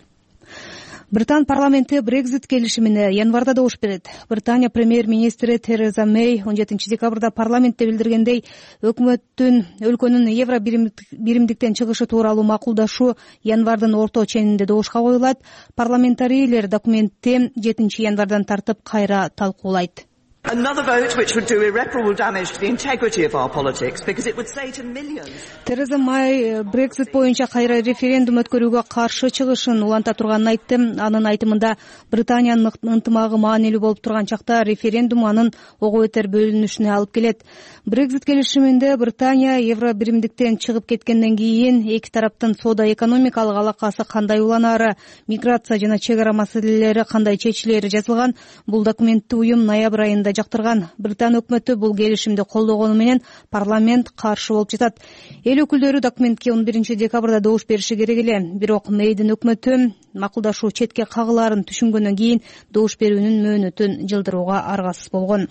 Британ парламенти Брекзит келишимине январда добуш берет. Британия премьер-министри Тереза Мэй он жетинчи декабрда парламентте билдиргендей, өкмөттүн өлкөнүн евро биримдиктен чыгышы тууралуу макулдашуу январдын орто ченинде добушка коюлат. Парламентарийлер документти жетинчи январдан тартып кайра талкуулайт. Another vote which would do irreparable damage to the integrity of our politics because it would say to millions. Тереза Мэй Брексит боюнча кайра референдум өткөрүүгө каршы чыгышын уланта турганын айтты. Анын айтымында Британиянын ынтымагы маанилүү болуп турган чакта референдум анын ого бетер бөлүнүшүнө алып келет. Брексит келишиминде Британия евро биримдиктен чыгып кеткенден кийин эки тараптын соода-экономикалык алакасы кандай уланары, миграция жана чек ара маселелери кандай чечилери жазылган. Бул документти уюм ноябрь айында жактырган. Британ өкмөтү бул келишимди колдогону менен парламент каршы болуп жатат. Эл өкүлдөрү документке он биринчи декабрда добуш бериши керек эле. Бирок Мэйдин өкмөтү макулдашуу четке кагылаарын түшүнгөндөн кийин добуш берүүнүн мөөнөтүн жылдырууга аргасыз болгон.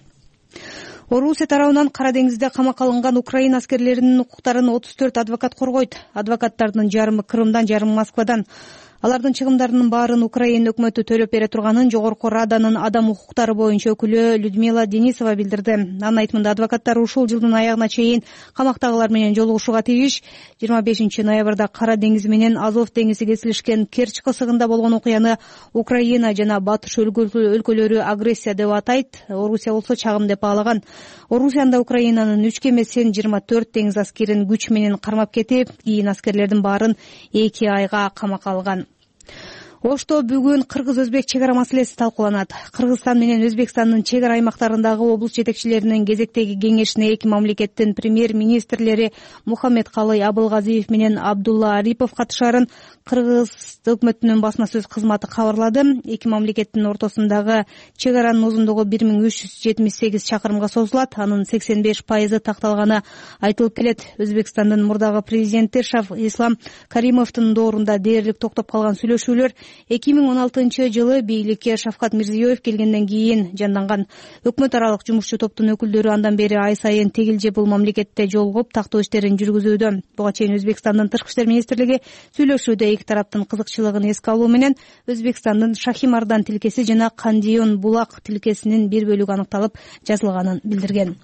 Орусия тарабынан Кара деңизде камакка алынган Украина аскерлеринин укуктарын отуз төрт адвокат коргойт. Адвокаттардын жарымы Крымдан, жарымы Москвадан. Алардын чыгымдарынын баарын Украина өкмөтү төлөп бере турганын Жогорку Раданын адам укуктары боюнча өкүлү Людмила Денисова билдирди. Анын айтымында адвокаттар ушул жылдын аягына чейин камактагылар менен жолугушууга тийиш. жыйырма бешинчи ноябрда Кара деңизи менен Азов деңизи кесилишкен Керчь кысыгында болгон окуяны Украина жана Батыш өлкөлөрү агрессия деп атайт. Орусия болсо чагым деп баалаган. Орусияда Украинанын үч кемесин, жыйырма төрт деңиз аскерин күч менен кармап кетип, кийин аскерлердин баарын эки айга камакка алган. Ошто бүгүн кыргыз-өзбек чек ара маселеси талкууланат. Кыргызстан менен Өзбекстандын чек ара аймактарындагы облус жетекчилеринин кезектеги кеңешине эки мамлекеттин премьер-министрлери Мухаммедкалый Абылгазиев менен Абдулла Арипов катышарын Кыргыз өкмөтүнүн басма сөз кызматы кабарлады. Эки мамлекеттин ортосундагы чек аранын узундугу бир миң үч жүз жетимиш сегиз чакырымга созулат. Анын сексен беш пайызы такталганы айтылып келет. Өзбекстандын мурдагы президенти Шав Ислам Каримовдун доорунда дээрлик токтоп калган сүйлөшүүлөр эки миң он алтынчы жылы бийликке Шавкат Мирзиёев келгенден кийин жанданган. Өкмөт аралык жумушчу топтун өкүлдөрү андан бери ай сайын тегилже бул мамлекетте жолугуп тактоо иштерин жүргүзүүдө. Буга чейин Өзбекстандын тышкы иштер министрлиги сүйлөшүүдө эки тараптын кызыкчылыгын эске алуу менен Өзбекстандын Шахимардан тилкеси жана Кандион Булак тилкесинин бир бөлүгү аныкталып жазылганын билдирген.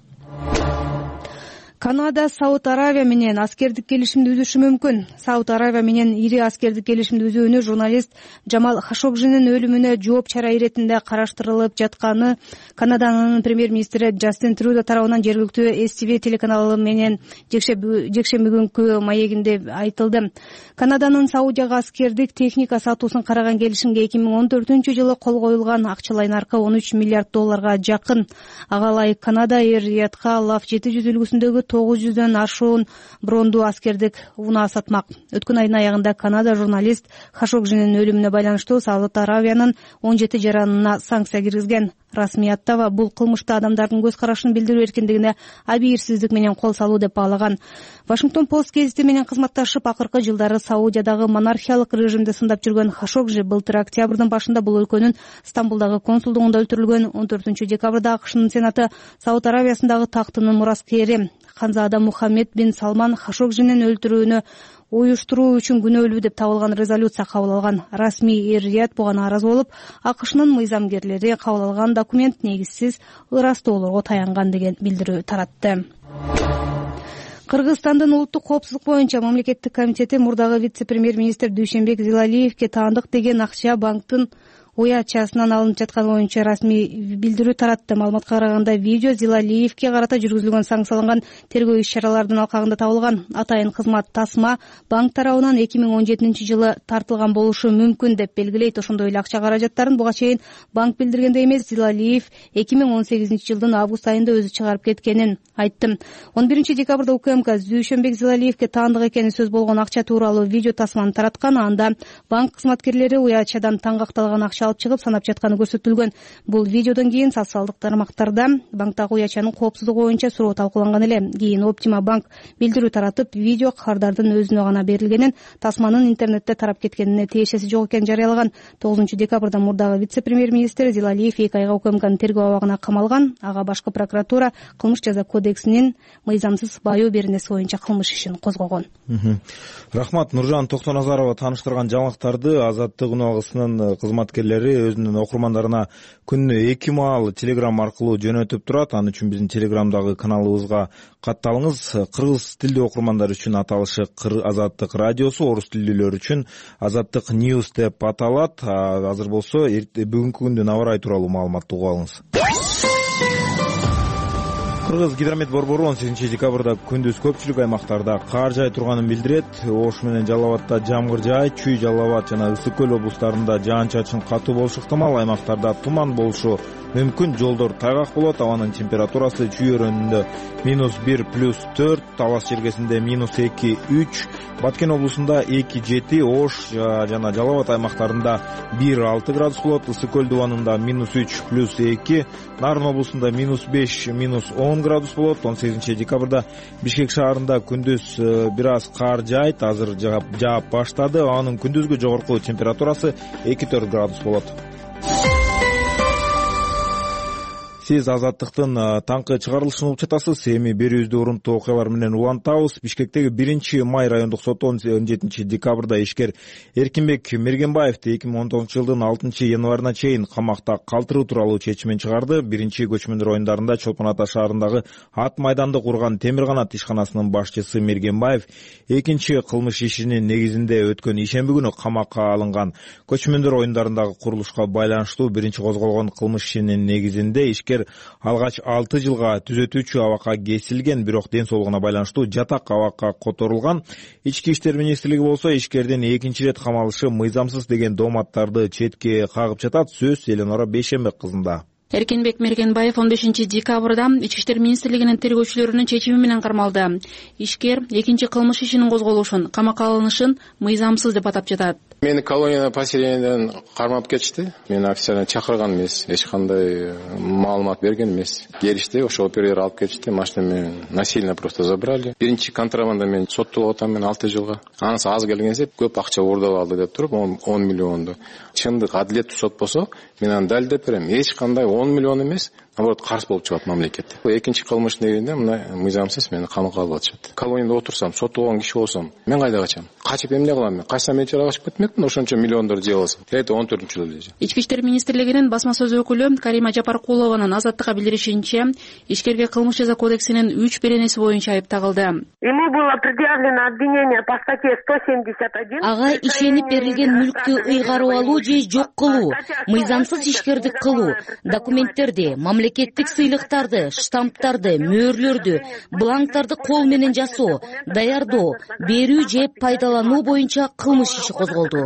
Канада Сауд Аравия менен аскердик келишимди үзүшү мүмкүн. Сауд Аравия менен ири аскердик келишимди үзүүнү журналист Джамал Хашогжинин өлүмүнө жооп чара иретинде караштырылып жатканы Канаданын премьер-министри Джастин Трюдо тарабынан жергиликтүү эс ти ви телеканалы менен жекшемби күнкү маегинде айтылды. Канаданын Саудияга аскердик техника сатуусун караган келишимге эки миң он төртүнчү жылы кол коюлган акчалай наркы он үч миллиард долларга жакын. Ага ылайык Канада Эр-Риядка Лав жети жүз үлгүсүндөгү тогуз жүздөн ашуун брондуу аскердик унаа сатмак. Өткөн айдын аягында Канада журналист Хашогжинин өлүмүнө байланыштуу Сауд Аравиянын он жети жаранына санкция киргизген. Расмий Аттава бул кылмышта адамдардын көз карашын билдирүү эркиндигине абийирсиздик менен кол салуу деп баалаган. Вашингтон Пост гезити менен кызматташып акыркы жылдары Саудиядагы монархиялык режимди сындап жүргөн Хашогжи былтыр октябрдын башында бул өлкөнүн Стамбулдагы консулдугунда өлтүрүлгөн. он төртүнчү декабрда АКШнын Сенаты Сауд Аравиясындагы тактынын мураскери Ханзада Мухаммед бин Салман Хашогжинин өлтүрүүнү уюштуруу үчүн күнөөлүү деп табылган резолюция кабыл алган. Расмий Эр-Рияд буга нааразы болуп, АКШнын мыйзамгерлери кабыл алган документ негизсиз ырастоолорго таянган деген билдирүү таратты. Кыргызстандын улуттук коопсуздук боюнча мамлекеттик комитети мурдагы вице-премьер-министр Дүйшөнбек Зилалиевке таандык деген акча банктын уячасынан алынып жатканы боюнча расмий билдирүү таратты. Маалыматка караганда видео Зилалиевке карата жүргүзүлгөн санкцияланган тергөө иш-чаралардын алкагында табылган. Атайын кызмат тасма банк тарабынан эки миң он жетинчи жылы тартылган болушу мүмкүн деп белгилейт. Ошондой эле акча каражаттарын буга чейин банк билдиргендей эмес, Зилалиев эки миң он сегизинчи жылдын август айында өзү чыгарып кеткенин айтты. он биринчи декабрда УКМК Дүйшөнбек Зилалиевке таандык экени сөз болгон акча тууралуу видео тасманы тараткан. Анда банк кызматкерлери уячадан таңгакталган акча алып чыгып санап жатканы көрсөтүлгөн. Бул видеодон кийин социалдык тармактарда банктагы уячанын коопсуздугу боюнча суроо талкууланган эле. Кийин Оптима банк билдирүү таратып, видео кардардын өзүнө гана берилгенин, тасманын интернетте тарап кеткенине тиешеси жок экенин жарыялаган. тогузунчу декабрда мурдагы вице-премьер-министр Зилалиев эки айга УКМКнын тергөө абагына камалган. Ага башкы прокуратура кылмыш жаза кодексинин мыйзамсыз баайоо беренеси боюнча кылмыш ишин козгогон. Рахмат. Нуржан Токтоназарова тааныштырган жаңылыктарды Азаттык уналгысынын кызматкерлери өзүнүн окурмандарына күнүнө эки маал телеграм аркылуу жөнөтүп турат. Ал үчүн биздин телеграмдагы каналыбызга катталыңыз. Кыргыз тилдүү окурмандар үчүн аталышы Азаттык радиосу, орус тилдүүлөр үчүн Азаттык News деп аталат. Азыр болсо бүгүнкү күндүн аба ырайы тууралуу маалыматты угуп алыңыз. Кыргыз гидромет борбору он сегизинчи декабрда күндүз көпчүлүк аймактарда кар жай турганын билдирет. Ош менен Жалал абадда жамгыр жаайт, Чүй, Жалал абад жана Ысык көл облустарында жаан-чачын катуу болушу ыктымал. Аймактарда туман болушу мүмкүн. Жолдор тайгак болот. Абанын температурасы Чүй өрөөнүндө минус бир плюс төрт, Талас жергесинде минус эки үч, Баткен облусунда эки жети, Ош жана Жалал абад аймактарында бир алты градус болот. Ысык көл дубанында минус үч плюс эки, Нарын облусунда минус беш минус он градус болот. он сегизинчи декабрда Бишкек шаарында күндүз бир аз кар жаайт, азыр жаап баштады. Анын күндүзгү жогорку температурасы эки төрт градус болот. Сиз Азаттыктын таңкы чыгарылышын угуп жатасыз. Эми берүүбүздү урунтуу окуялар менен улантабыз. Бишкектеги биринчи май райондук соту он жетинчи декабрда ишкер Эркинбек Мергенбаевди эки миң он тогузунчу жылдын алтынчы январына чейин камакта калтыруу тууралуу чечимин чыгарды. Биринчи көчмөндөр оюндарында Чолпон Ата шаарындагы ат майдандык урган темир канат ишканасынын башчысы Мергенбаев экинчи кылмыш ишинин негизинде өткөн ишемби күнү камакка алынган. Көчмөндөр оюндарындагы курулушка байланыштуу биринчи козголгон кылмыш ишинин негизинде ишкер ишкер алгач алты жылга түзөтүүчү абакка кесилген, бирок ден соолугуна байланыштуу жатак абакка которулган. Ички иштер министрлиги болсо ишкердин экинчи ирет камалышы мыйзамсыз деген дооматтарды четке кагып жатат. Сөз Эленора Бейшембек кызында. Эркинбек Мергенбаев он бешинчи декабрда Ички иштер министрлигинин тергөөчүлөрүнүн чечими менен кармалды. Ишкер экинчи кылмыш ишинин козголушун, камакка алынышын мыйзамсыз деп атап жатат. Мени колонияда поселениядан кармап кетишти. Мени официально чакырган эмес, эч кандай маалымат берген эмес. Келишти, ошол оператор алып кетишти, машинамды насильно просто забрали. Биринчи контрабанда мен соттолуп атам, мен алты жылга. Анысы аз келген эсеп, көп акча уурдап алды деп туруп, он миллионду. Чындык адилеттүү сот болсо, мен аны далилдеп берем. Эч кандай он миллион эмес, наоборот карыз болуп чыгат мамлекетте. Экинчи кылмыш негизинде мына мыйзамсыз мени камакка алып атышат. Колонияда отурсам, соттолгон киши болсом, мен кайда качам? Качып эмне кылам мен? Качсам мен чара качып кетмекмин, ошончо миллиондор жеп алсам. Это он төртүнчү жылы. Ички иштер министрлигинин басма сөз өкүлү Карима Жапаркулованын Азаттыкка билдиришинче, ишкерге кылмыш жаза кодексинин үч беренеси боюнча айып тагылды. Ему было предъявлено обвинение по статье сто семьдесят один. Ага ишенип берилген мүлктү ыйгарып алуу же жок кылуу, мыйзамсыз ишкердик кылуу, документтерди, мамлекеттик сыйлыктарды, штамптарды, мөөрлөрдү, бланктарды кол менен жасоо, даярдоо, берүү же пайдалануу боюнча кылмыш иши козголду.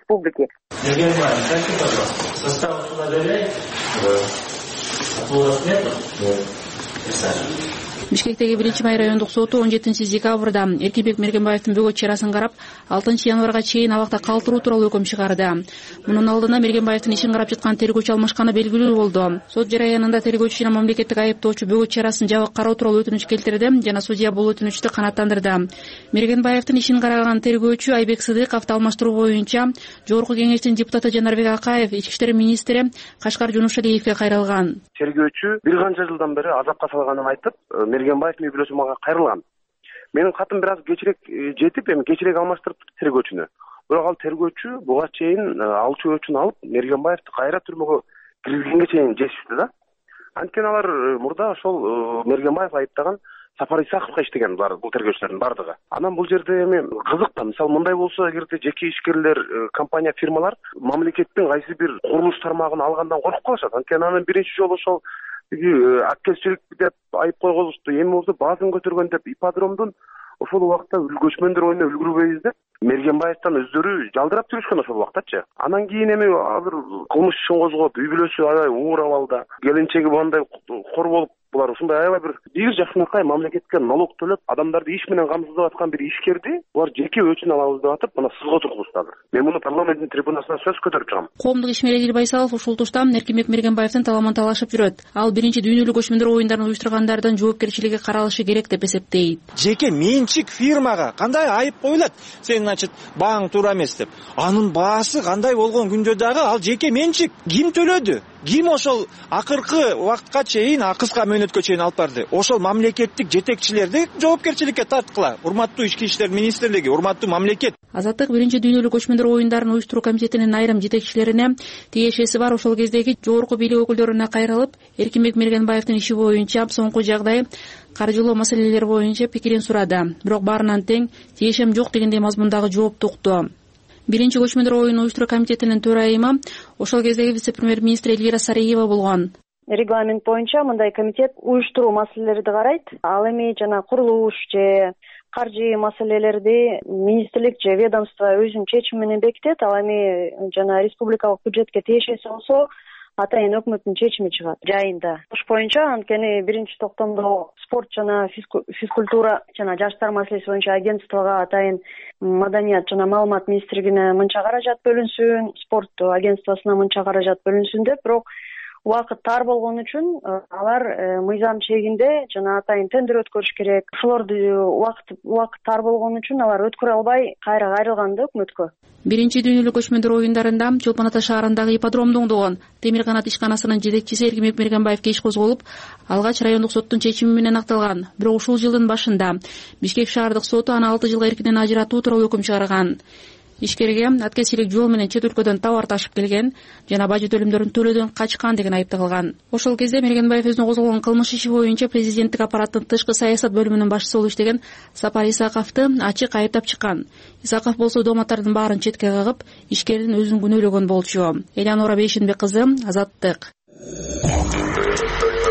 Бишкектеги биринчи май райондук соту он жетинчи декабрда Эркинбек Мергенбаевдин бөгөт чарасын карап, алтынчы январга чейин абакта калтыруу тууралуу өкүм чыгарды. Мунун алдында Мергенбаевдин ишин карап жаткан тергөөчү алмашканы белгилүү болду. Сот жараянында тергөөчү жана мамлекеттик айыптоочу бөгөт чарасын жабык кароо тууралуу өтүнүч келтирди жана судья бул өтүнүчтү канааттандырды. Мергенбаевдин ишин караган тергөөчү Айбек Сыдыковду алмаштыруу боюнча Жогорку кеңештин депутаты Жанарбек Акаев ички иштер министри Кашкар Жунушалиевге кайрылган. Тергөөчү бир канча жылдан бери азапка салганын айтып, Мергенбаевдин үй бүлөсү мага кайрылган. Менин катым бир аз кечирээк жетип, эми кечирээк алмаштырып тергөөчүнү. Бирок ал тергөөчү буга чейин ал чөбөчүн алып Мергенбаевди кайра түрмөгө киргизгенге чейин жетишти да. Анткени алар мурда ошол Мергенбаев айыптаган Сапар Исаковго иштеген булар, бул тергөөчүлөрдүн бардыгы. Анан бул жерде эми кызык да, мисалы мындай болсо, эгерде жеке ишкерлер, компания, фирмалар мамлекеттин кайсы бир курулуш тармагын алгандан коркуп калышат. Анткени анын биринчи жолу ошол аккелчилик деп айып койгузушту, эми болсо баазын көтөргөн деп ипподромдун ошол убакта үлгөчмөндөр оюна үлгүрбөйбүз деп Мергенбаевден өздөрү жалдырап жүрүшкөн ошол убактачы. Анан кийин эми азыр кылмыш ишин козгоп, үй бүлөсү аябай уур абалда, келинчеги мындай кор болуп, булар ушундай аябай бир бир жакшынакай мамлекетке налог төлөп, адамдарды иш менен камсыздап аткан бир ишкерди булар жеке өчүн алабыз деп атып, мына сызга тургузушту. Мен муну парламенттин трибунасына сөз көтөрүп турам. Коомдук ишмер Эдил Байсалов ушул тушта Эркинбек Мергенбаевдин таламын талашып жүрөт. Ал биринчи дүйнөлүк көчмөндөр оюндарын уюштургандардын жоопкерчилиги каралышы керек деп эсептейт. Жеке менчик фирмага кандай айып коюлат? Сен, значит, бааң туура эмес деп. Анын баасы кандай болгон күндө дагы ал жеке менчик. Ким төлөдү? Ким ошол акыркы убакытка чейин, кыска мөөнөткө чейин алып барды? Ошол мамлекеттик жетекчилерди жоопкерчиликке тарткыла. Урматтуу ички иштер министрлиги, урматтуу мамлекет. Азаттык биринчи дүйнөлүк көчмөндөр оюндарын уюштуруу комитетинин айрым жетекчилерине тиешеси бар ошол кездеги жогорку бийлик өкүлдөрүнө кайрылып, Эркинбек Мергенбаевдин иши боюнча соңку жагдай каржылоо маселелери боюнча пикирин сурады. Бирок баарынан тең тиешем жок дегендей мазмундагы жоопту укту. Биринчи көчмөндөр оюнун уюштуруу комитетинин төрайымы ошол кездеги вице-премьер-министр Эльвира Сариева болгон. Регламент боюнча мындай комитет уюштуруу маселелерди карайт. Ал эми жана курулуш же каржы маселелерди министрлик же ведомство өзүнүн чечими менен бекитет. Ал эми жана республикалык бюджетке тиешеси болсо атайын өкмөттүн чечими чыгат жайында. Ош боюнча анткени биринчи токтомдо спорт жана физкультура жана жаштар маселеси боюнча агентствого атайын маданият жана маалымат министрлигине мынча каражат бөлүнсүн, спорт агентствосуна мынча каражат бөлүнсүн деп, бирок убакыт тар болгон үчүн алар мыйзам чегинде жана атайын тендер өткөрүш керек. Ошолорду убакыт убакыт тар болгон үчүн алар өткөрө албай кайра кайрылган да өкмөткө. Биринчи дүйнөлүк көчмөндөр оюндарында Чолпон Ата шаарындагы ипподромду оңдогон Темир канат ишканасынын жетекчиси Эркинбек Мергенбаевге иш козголуп, алгач райондук соттун чечими менен акталган. Бирок ушул жылдын башында Бишкек шаардык соту аны алты жылга эркинен ажыратуу тууралуу өкүм чыгарган. Ишкерге аткезчилик жол менен чет өлкөдөн товар ташып келген жана бажы төлөмдөрүн төлөөдөн качкан деген айып тагылган. Ошол кезде Мергенбаев өзүнө козголгон кылмыш иши боюнча президенттик аппараттын тышкы саясат бөлүмүнүн башчысы болуп иштеген Сапар Исаковду ачык айыптап чыккан. Исаков болсо дооматтардын баарын четке кагып, ишкердин өзүн күнөөлөгөн болчу. Эленора Бейшембек кызы, Азаттык.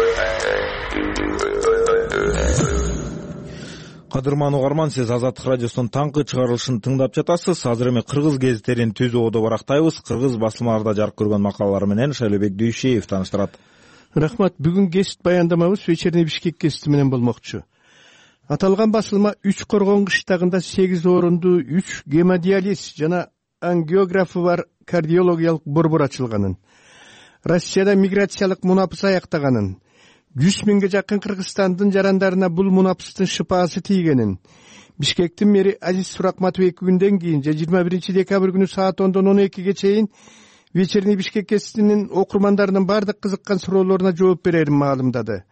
кадырман угарман, сиз Азаттык радиосунун таңкы чыгарылышын тыңдап жатасыз. Азыр эми кыргыз гезиттерин түзүүгө барактайбыз. Кыргыз басылмаларда жарык көргөн макалалары менен Шайлообек Дүйшеев тааныштырат. Рахмат. Бүгүн гезит баяндамабыз вечерний Бишкек гезити менен болмокчу. Аталган басылма үч коргон кыштагында сегиз орунду үч гемодиализ жана ангиографы бар кардиологиялык борбор ачылганын, Россияда миграциялык мунапыс аяктаганын, жүз миңге жакын Кыргызстандын жарандарына бул мунапыстын шыпаасы тийгенин, Бишкектин мэри Азиз Суракматов эки күндөн кийин жыйырма биринчи декабрь күнү саат ондон он экиге чейин вечерний Бишкек гезитинин окурмандарынын бардык кызыккан суроолоруна жооп берерин маалымдады.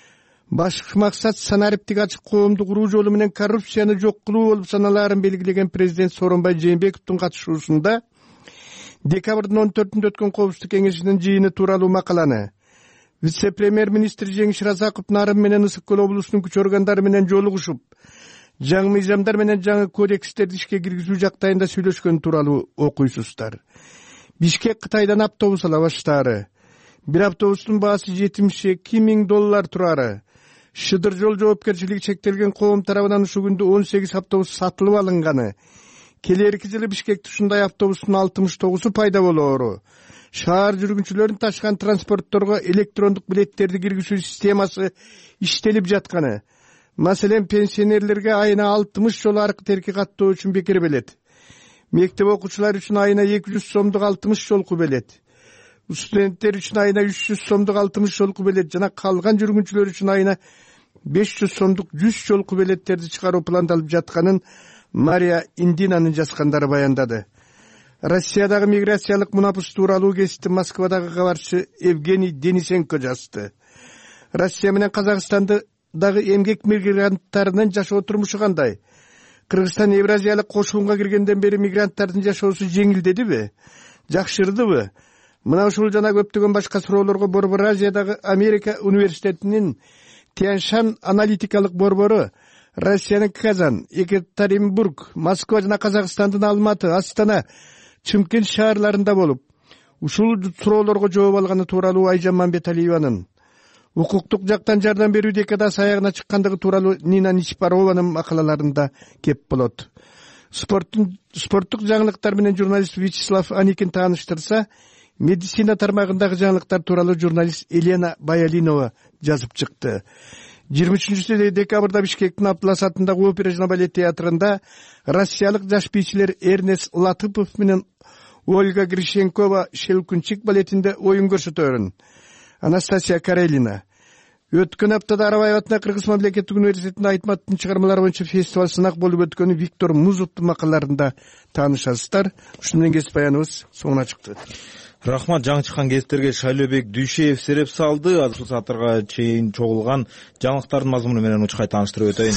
Башкы максат санариптик ачык коомду куруу жолу менен коррупцияны жок кылуу болуп саналаарын белгилеген президент Сооронбай Жээнбековдун катышуусунда декабрдын он төртүндө өткөн Коопсуздук кеңешинин жыйыны тууралуу макаланы вице-премьер-министр Жеңиш Разаков Нарын менен Ысык Көл облусунун күч органдары менен жолугушуп, жаңы мыйзамдар менен жаңы кодекстерди ишке киргизүү жактайында сүйлөшкөн тууралуу окуйсуздар. Бишкек Кытайдан автобус ала баштаары. Бир автобустун баасы жетимиш эки миң доллар турары. Шыдыр жол жоопкерчилиги чектелген коом тарабынан ушул күндө он сегиз автобус сатылып алынганы. Келерки жылы Бишкекте ушундай автобустун алтымыш тогузу пайда болоору. Шаар жүргүнчүлөрүн ташкан транспортторго электрондук билеттерди киргизүү системасы иштелип жатканы. Маселен, пенсионерлерге айына алтымыш жолу аркы терки каттоо үчүн бекер белет. Мектеп окуучулары үчүн айына эки жүз сомдук алтымыш жолку белет. Студенттер үчүн айына үч жүз сомдук алтымыш жолку белет жана калган жүргүнчүлөр үчүн айына беш жүз сомдук жүз жолку белеттерди чыгаруу пландалып жатканын Мария Индинанын жазгандары баяндады. Россиядагы миграциялык мунапыс тууралуу гезитти Москвадагы кабарчы Евгений Денисенко жазды. Россия менен Казакстандагы эмгек мигранттарынын жашоо турмушу кандай? Кыргызстан Евразиялык кошунга киргенден бери мигранттардын жашоосу жеңилдедиби? Жакшырдыбы? Мына ушул жана көптөгөн башка суроолорго Борбор Азиядагы Америка университетинин Тяньшан аналитикалык борбору Россиянын Казан, Екатеринбург, Москва жана Казакстандын Алматы, Астана, Чымкент шаарларында болуп, ушул суроолорго жооп алганы тууралуу Айжан Мамбеталиеванын, укуктук жактан жардам берүү декадасы аягына чыккандыгы тууралуу Нина Ничпарованын макалаларында кеп болот. Спорттук жаңылыктар менен журналист Вячеслав Аникин тааныштырса, медицина тармагындагы жаңылыктар тууралуу журналист Елена Баялинова жазып чыкты. жыйырма үчүнчү декабрда Бишкектин Абдулас атындагы опера жана балет театрында россиялык жаш бийчилер Эрнест Латыпов менен Ольга Грищенкова Шелкунчик балетинде оюн көрсөтөрүн. Анастасия Карелина. Өткөн аптада Арабаев атындагы Кыргыз мамлекеттик университетинде айтматтын чыгармалары боюнча фестиваль сынак болуп өткөнү Виктор Музовдун макалаларында таанышасыздар. Ушуну менен гезит баяныбыз соңуна чыкты. Рахмат. Жаңы чыккан гезиттерге Шайлообек Дүйшеев сереп салды. Азыр сааттарга чейин чогулган жаңылыктардын мазмуну менен учкай тааныштырып өтөйүн.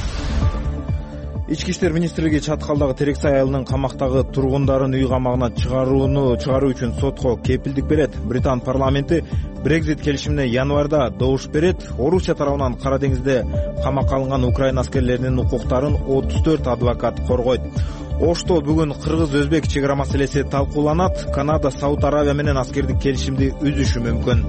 Ички иштер министрлиги Чаткалдагы Терексай айылынын камактагы тургундарын үй камагына чыгарууну чыгаруу үчүн сотко кепилдик берет. Британ парламенти Брекзит келишимине январда добуш берет. Орусия тарабынан Кара деңизде камакка алынган Украина аскерлеринин укуктарын отуз төрт адвокат коргойт. Ошто бүгүн кыргыз-өзбек чегара маселеси талкууланат. Канада Сауд Аравия менен аскердик келишимди үзүшү мүмкүн.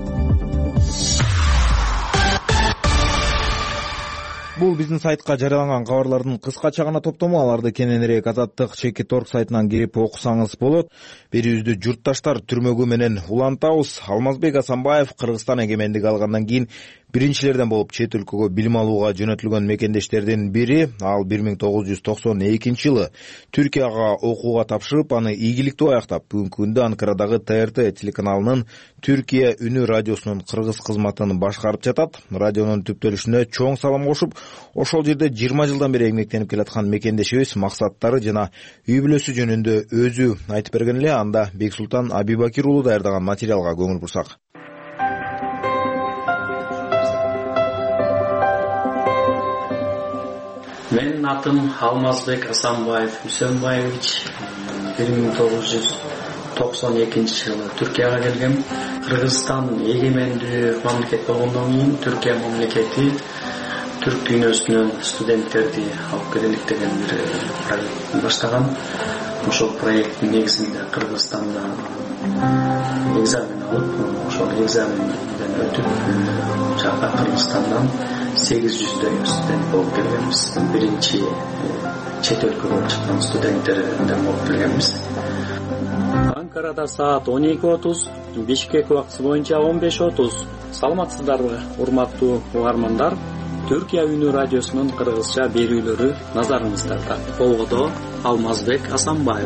Бул биздин сайтка жарыяланган кабарлардын кыскача гана топтому. Аларды кененирээк Азаттык чекит точка орг сайтынан кирип окусаңыз болот. Берүүбүздү журтташтар түрмөгү менен улантабыз. Алмазбек Асанбаев Кыргызстан эгемендик алгандан кийин биринчилерден болуп чет өлкөгө билим алууга жөнөтүлгөн мекендештердин бири. Ал бир миң тогуз жүз токсон экинчи жылы Түркияга окууга тапшырып, аны ийгиликтүү аяктап, бүгүнкү күндө Анкарадагы Т Р Т телеканалынын Түркия үнү радиосунун кыргыз кызматын башкарып жатат. Радионун түптөлүшүнө чоң салам кошуп, ошол жерде жыйырма жылдан бери эмгектенип келаткан мекендешибиз максаттары жана үй бүлөсү жөнүндө өзү айтып берген эле. Анда Бексултан Абибакир уулу даярдаган материалга көңүл бурсак. Менин атым Алмазбек Асанбаев Үсөнбаевич. бир миң тогуз жүз токсон экинчи жылы Түркияга келгем. Кыргызстан эгемендүү мамлекет болгондон кийин Түркия мамлекети түрк дүйнөсүнөн студенттерди алып келелик деген бир проект баштаган. ошол проекттин негизинде Кыргызстанда экзамен алып, ошол экзаменден өтүп, жака Кыргызстандан сегиз жүздөй студент болуп келгенбиз. Биринчи чет өлкөгө чыккан студенттерден болуп келгенбиз. Анкарада саат он эки отуз, Бишкек убактысы боюнча он беш отуз. Саламатсыздарбы, урматтуу угармандар? Түркия үнү радиосунун кыргызча берүүлөрү назарыңыздарда. Болгодо Алмазбек Асанбаев.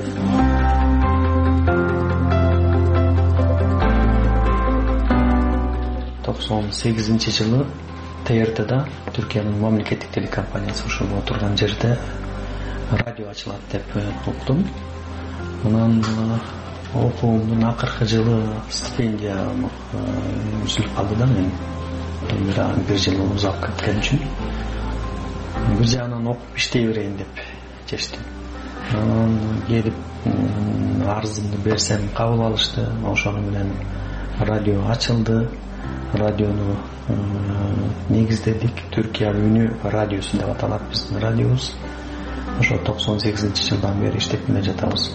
токсон сегизинчи жылы Т Р Тда Түркиянын мамлекеттик телекомпаниясы ушул отурган жерде радио ачылат деп уктум. Мунан окуумдун акыркы жылы стипендия үзүлүп калды да, мен бир жыл узап кеткен үчүн бир жагынан окуп иштей берейин деп чечтим. Анан келип арызымды берсем кабыл алышты. Ошону менен радио ачылды. Радиону негиздедик. Түркия үнү радиосу деп аталат биздин радиобуз. Ошо токсон сегизинчи жылдан бери иштеп келе жатабыз.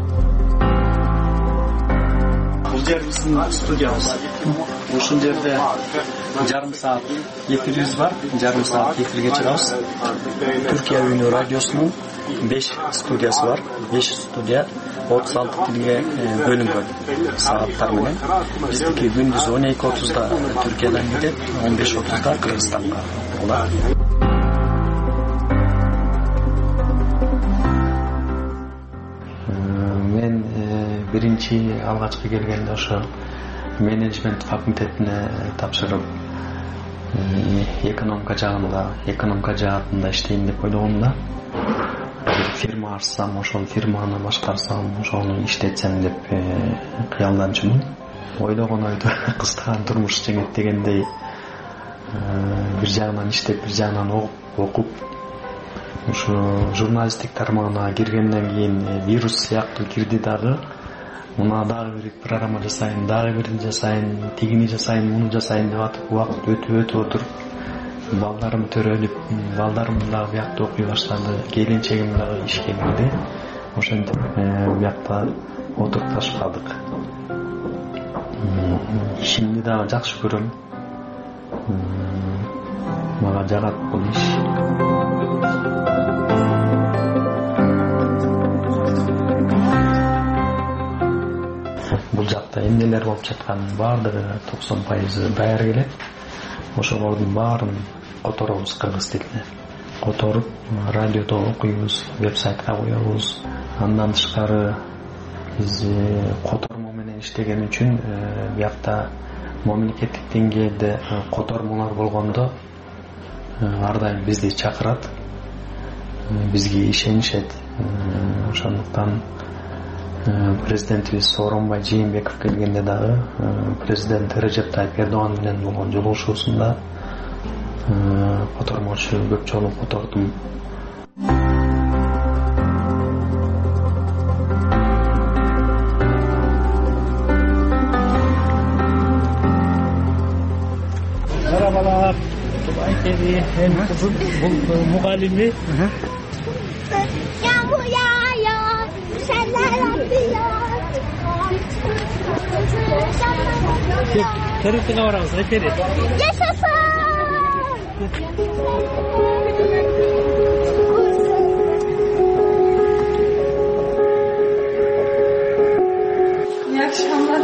Бул жер биздин студиябыз. Ушул жерде жарым саат эфирибиз бар. Жарым саат эфирге чыгабыз. Түркия үнү радиосунун беш студиясы бар. беш студия отуз алты тилге бөлүнгөн сааттар менен. Биздики күндүз он эки отузда Түркиядан кетет, он беш отузда Кыргызстанга улат. Мен биринчи алгачкы келгенде ошо менеджмент факультетине тапшырып, экономика жагында, экономика жаатында иштейм деп ойлогомда, фирма ачсам, ошол фирманы башкарсам, ошону иштетсем деп кыялданчумун. Ойлогон ойду кыстаган турмуш жеңет дегендей, бир жагынан иштеп, бир жагынан окуп, ушу журналисттик тармагына киргенден кийин вирус сыяктуу кирди дагы. Муна дагы бир программа жасайын, дагы бирин жасайын, тигини жасайын, муну жасайын деп атып убакыт өтүп өтүп отуруп, балдарым төрөлүп, балдарым дагы биякта окуй баштады, келинчегим дагы ишке кирди. Ошентип биякта отурукташып калдык. Ишимди дагы жакшы көрөм. Мага жагат бул иш. Бул жакта эмнелер болуп жаткан баардыгы токсон пайызы даяр келет. Ошолордун баарын которобуз кыргыз тилине. Которуп радиодо окуйбуз, вебсайтка коебуз. Андан тышкары биз котормо менен иштеген үчүн биякта мамлекеттик деңгээлде котормолор болгондо ар дайым бизди чакырат, бизге ишенишет. Ошондуктан президентибиз Сооронбай Жээнбеков келгенде дагы президент Режеп Тайып Эрдоган менен болгон жолугушуусунда котормочу көп жолу котордум. Merhabalar. Ayteli, men kızım bu muallimi. Yağmur yağıyor, seller atıyor. Körüntüne varağız, Ayteli. Yaşasın! İyi akşamlar.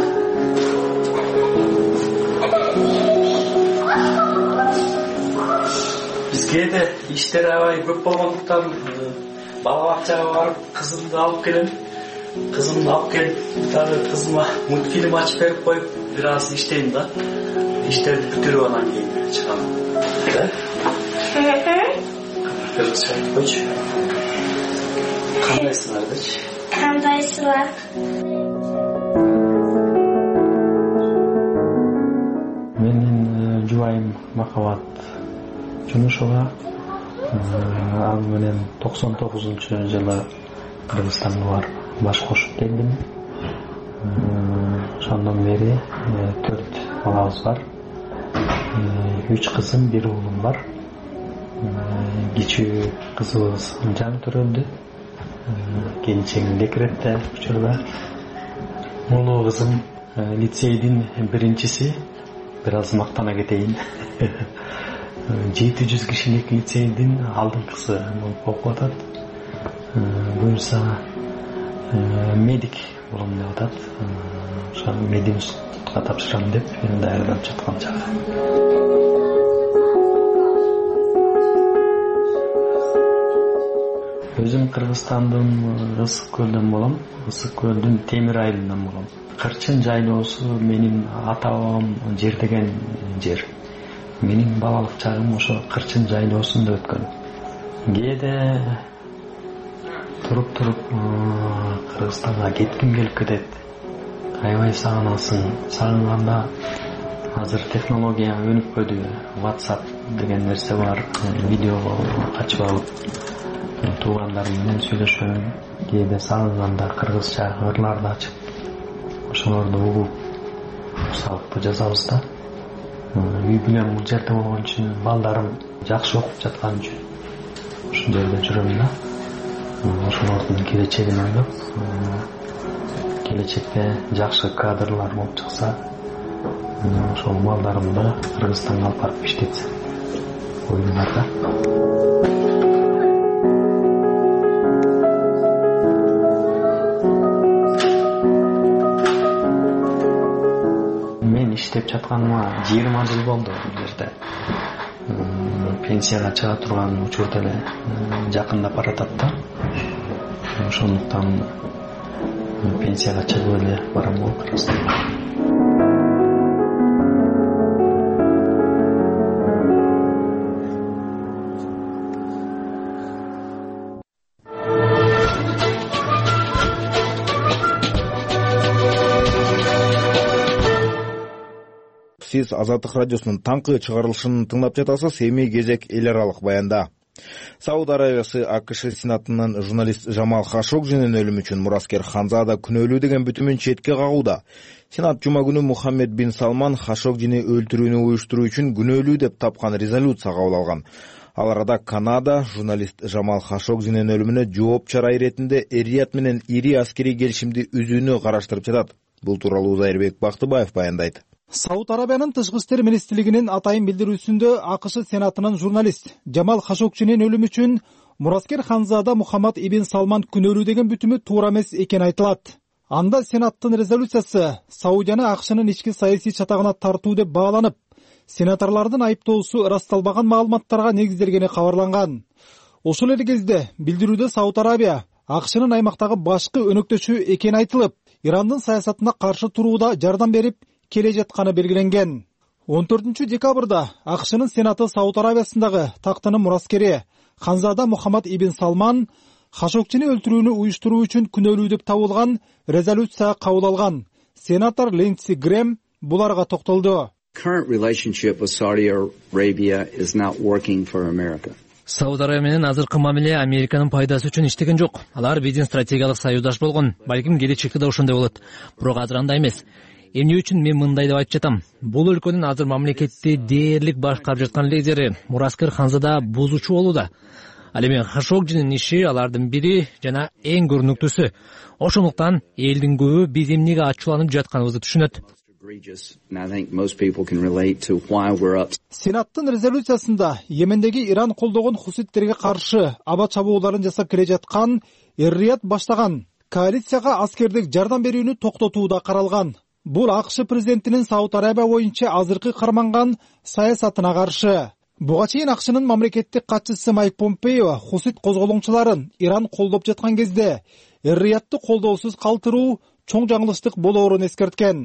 Бизге да иштер аябай көп болгондуктан бала бакчага барып кызымды алып келем. Кызымды алып келип, дагы кызыма мультфильм ачып берип коюп, бир аз иштейм да. Иштерди бүтүрүп анан кийин чыгам. Да? Кыргызча айтпойчу. Кандайсыңар дечи? Кандайсыңар? Менин жубайым Махабат Жумушова, ал менен токсон тогузунчу жылы Кыргызстанга барып баш кошуп келдим. Ошондон бери төрт балабыз бар. Үч кызым, бир уулум бар. Кичүү кызыбыз жаңы төрөлдү. келинчегим декретте учурда. Улуу кызым лицейдин биринчиси. Бир аз мактана кетейин. жети жүз кишилик лицейдин алдыңкысы болуп окуп атат. Буюрса медик болом деп атат. Ошо мединститутка тапшырам деп даярданып жаткан чагы. Өзүм Кыргызстандын Ысык көлдөн болом. Ысык көлдүн Темир айылынан болом. Кырчын жайлоосу менин ата-бабам жердеген жер. Менин балалык чагым ошо Кырчын жайлоосунда өткөн. Кээде туруп-туруп Кыргызстанга кетким келип кетет. Аябай сагынасың. Сагынганда азыр технология өнүп койду. WhatsApp деген нерсе бар. Видео качып алып туугандарым менен сүйлөшөм. Кээде сагынганда кыргызча ырларды ачып ошолорду угуп сабакты жазабыз да. Үй бүлөм бул жерде болгон үчүн, балдарым жакшы окуп жаткан үчүн ушул жерде жүрөм да. Ошолордун келечегин ойлоп, келечекте жакшы кадрлар болуп чыкса, ошол балдарымды Кыргызстанга алып барып иштетсем оюм бар да. Иштеп жатканыма жыйырма жыл болду бул жерде. Пенсияга чыга турган учур деле жакындап баратат да. Ошондуктан пенсияга чыгып эле барам го Кыргызстанга. Сиз Азаттык радиосунун таңкы чыгарылышын тыңдап жатасыз. Эми кезек эл аралык баянда. Сауд Арабиясы АКШ Сенатынын журналист Жамал Хашогжинин өлүмү үчүн мураскер Ханзада күнөөлүү деген бүтүмүн четке кагууда. Сенат жума күнү Мухаммед бин Салман Хашогжини өлтүрүүнү уюштуруу үчүн күнөөлүү деп тапкан резолюция кабыл алган. Ал арада Канада журналист Жамал Хашогжинин өлүмүнө жооп чара иретинде Эр-Рият менен ири аскерий келишимди үзүүнү караштырып жатат. Бул тууралуу Зайырбек Бактыбаев баяндайт. Сауд Арабиянын тышкы иштер министрлигинин атайын билдирүүсүндө АКШ Сенатынын журналист Жамал Хашогжинин өлүмү үчүн мураскер Ханзада Мухаммад ибн Салман күнөөлүү деген бүтүмү туура эмес экени айтылат. Анда Сенаттын резолюциясы Саудияны АКШнын ички саясий чатагына тартуу деп бааланып, сенаторлордун айыптоосу ырасталбаган маалыматтарга негизделгени кабарланган. Ошол эле кезде билдирүүдө Сауд Арабия АКШнын аймактагы башкы өнөктөшү экени айтылып, Ирандын саясатына каршы турууда жардам берип келе жатканы белгиленген. он төртүнчү декабрда АКШнын Сенаты Сауд Арабиясындагы тактынын мураскери Ханзада Мухаммад ибн Салман Хашогжини өлтүрүүнү уюштуруу үчүн күнөөлүү деп табылган резолюция кабыл алган. Сенатор Линдси Грэм буларга токтолду. Сауд Арабия менен азыркы мамиле Американын пайдасы үчүн иштеген жок. Алар биздин стратегиялык союздаш болгон. Балким келечекте да ошондой болот. Бирок азыр андай эмес. Эмне үчүн мен мындай деп айтып жатам? Бул өлкөнүн азыр мамлекетти дээрлик башкарып жаткан лидери мураскер Ханзада бузуучу болууда. Ал эми Хашогжинин иши алардын бири жана эң көрүнүктүүсү. Ошондуктан элдин көбү биз эмнеге ачууланып жатканыбызды түшүнөт. Сенаттын резолюциясында Йемендеги Иран колдогон хуситтерге каршы аба чабууларын жасап келе жаткан Эр-Рият баштаган коалицияга аскердик жардам берүүнү токтотууда каралган. Бул АКШ президентинин Сауд Арабия боюнча азыркы карманган саясатына каршы. Буга чейин АКШнын мамлекеттик катчысы Майк Помпео хусит козголоңчуларын Иран колдоп жаткан кезде Эр-Риятты колдоосуз калтыруу чоң жаңылыштык болоорун эскерткен.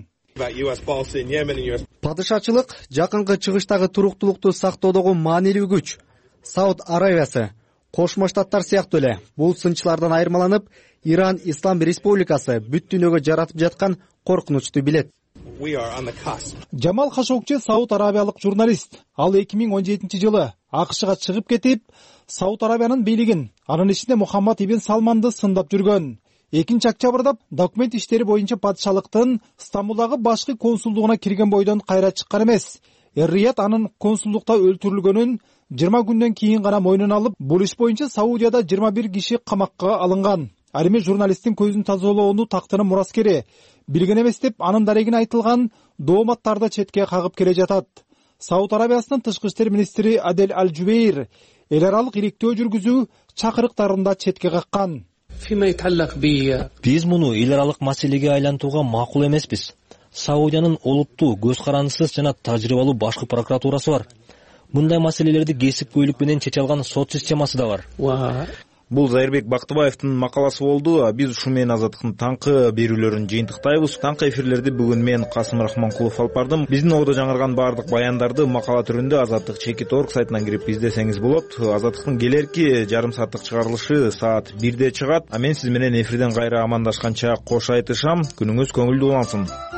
Падышачылык жакынкы чыгыштагы туруктуулукту сактоодогу маанилүү күч. Сауд Арабиясы, Кошмо Штаттар сыяктуу эле бул сынчылардан айырмаланып, Иран Ислам Республикасы бүт дүйнөгө жаратып жаткан коркунучту билет. Жамал Хашогжи Сауд Арабиялык журналист. Ал эки миң он жетинчи жылы АКШга чыгып кетип, Сауд Арабиянын бийлигин, анын ичинде Мухаммад ибн Салманды сындап жүргөн. экинчи октябрда документ иштери боюнча падышалыктын Стамбулдагы башкы консулдугуна кирген бойдон кайра чыккан эмес. Эр-Рият анын консулдукта өлтүрүлгөнүн жыйырма күндөн кийин гана мойнуна алып, бул иш боюнча Саудияда жыйырма бир киши камакка алынган. Ал эми журналисттин көзүн тазалоону тактынын мураскери. Билген эмес деп анын дарегине айтылган дооматтарды четке кагып келе жатат. Сауд Арабиясынын тышкы иштер министри Адель Аль-Жубейр эл аралык иликтөө жүргүзүү чакырыктарында четке каккан. Биз муну эл аралык маселеге айлантууга макул эмеспиз. Саудиянын олуттуу, көз карандысыз жана тажрыйбалуу башкы прокуратурасы бар. Мындай маселелерди кесипкөйлүк менен чече алган сот системасы да бар. Бул Зайырбек Бактыбаевдин макаласы болду. Биз ушу менен Азаттыктын таңкы берүүлөрүн жыйынтыктайбыз. Таңкы эфирлерди бүгүн мен Касым Рахманкулов алып бардым. Биздин ободо жаңырган баардык баяндарды макала түрүндө Азаттык чекит точка орг сайтынан кирип издесеңиз болот. Азаттыктын келерки жарым сааттык чыгарылышы саат бирде чыгат. А мен сиз менен эфирден кайра амандашканча кош айтышам. Күнүңүз көңүлдүү болсун.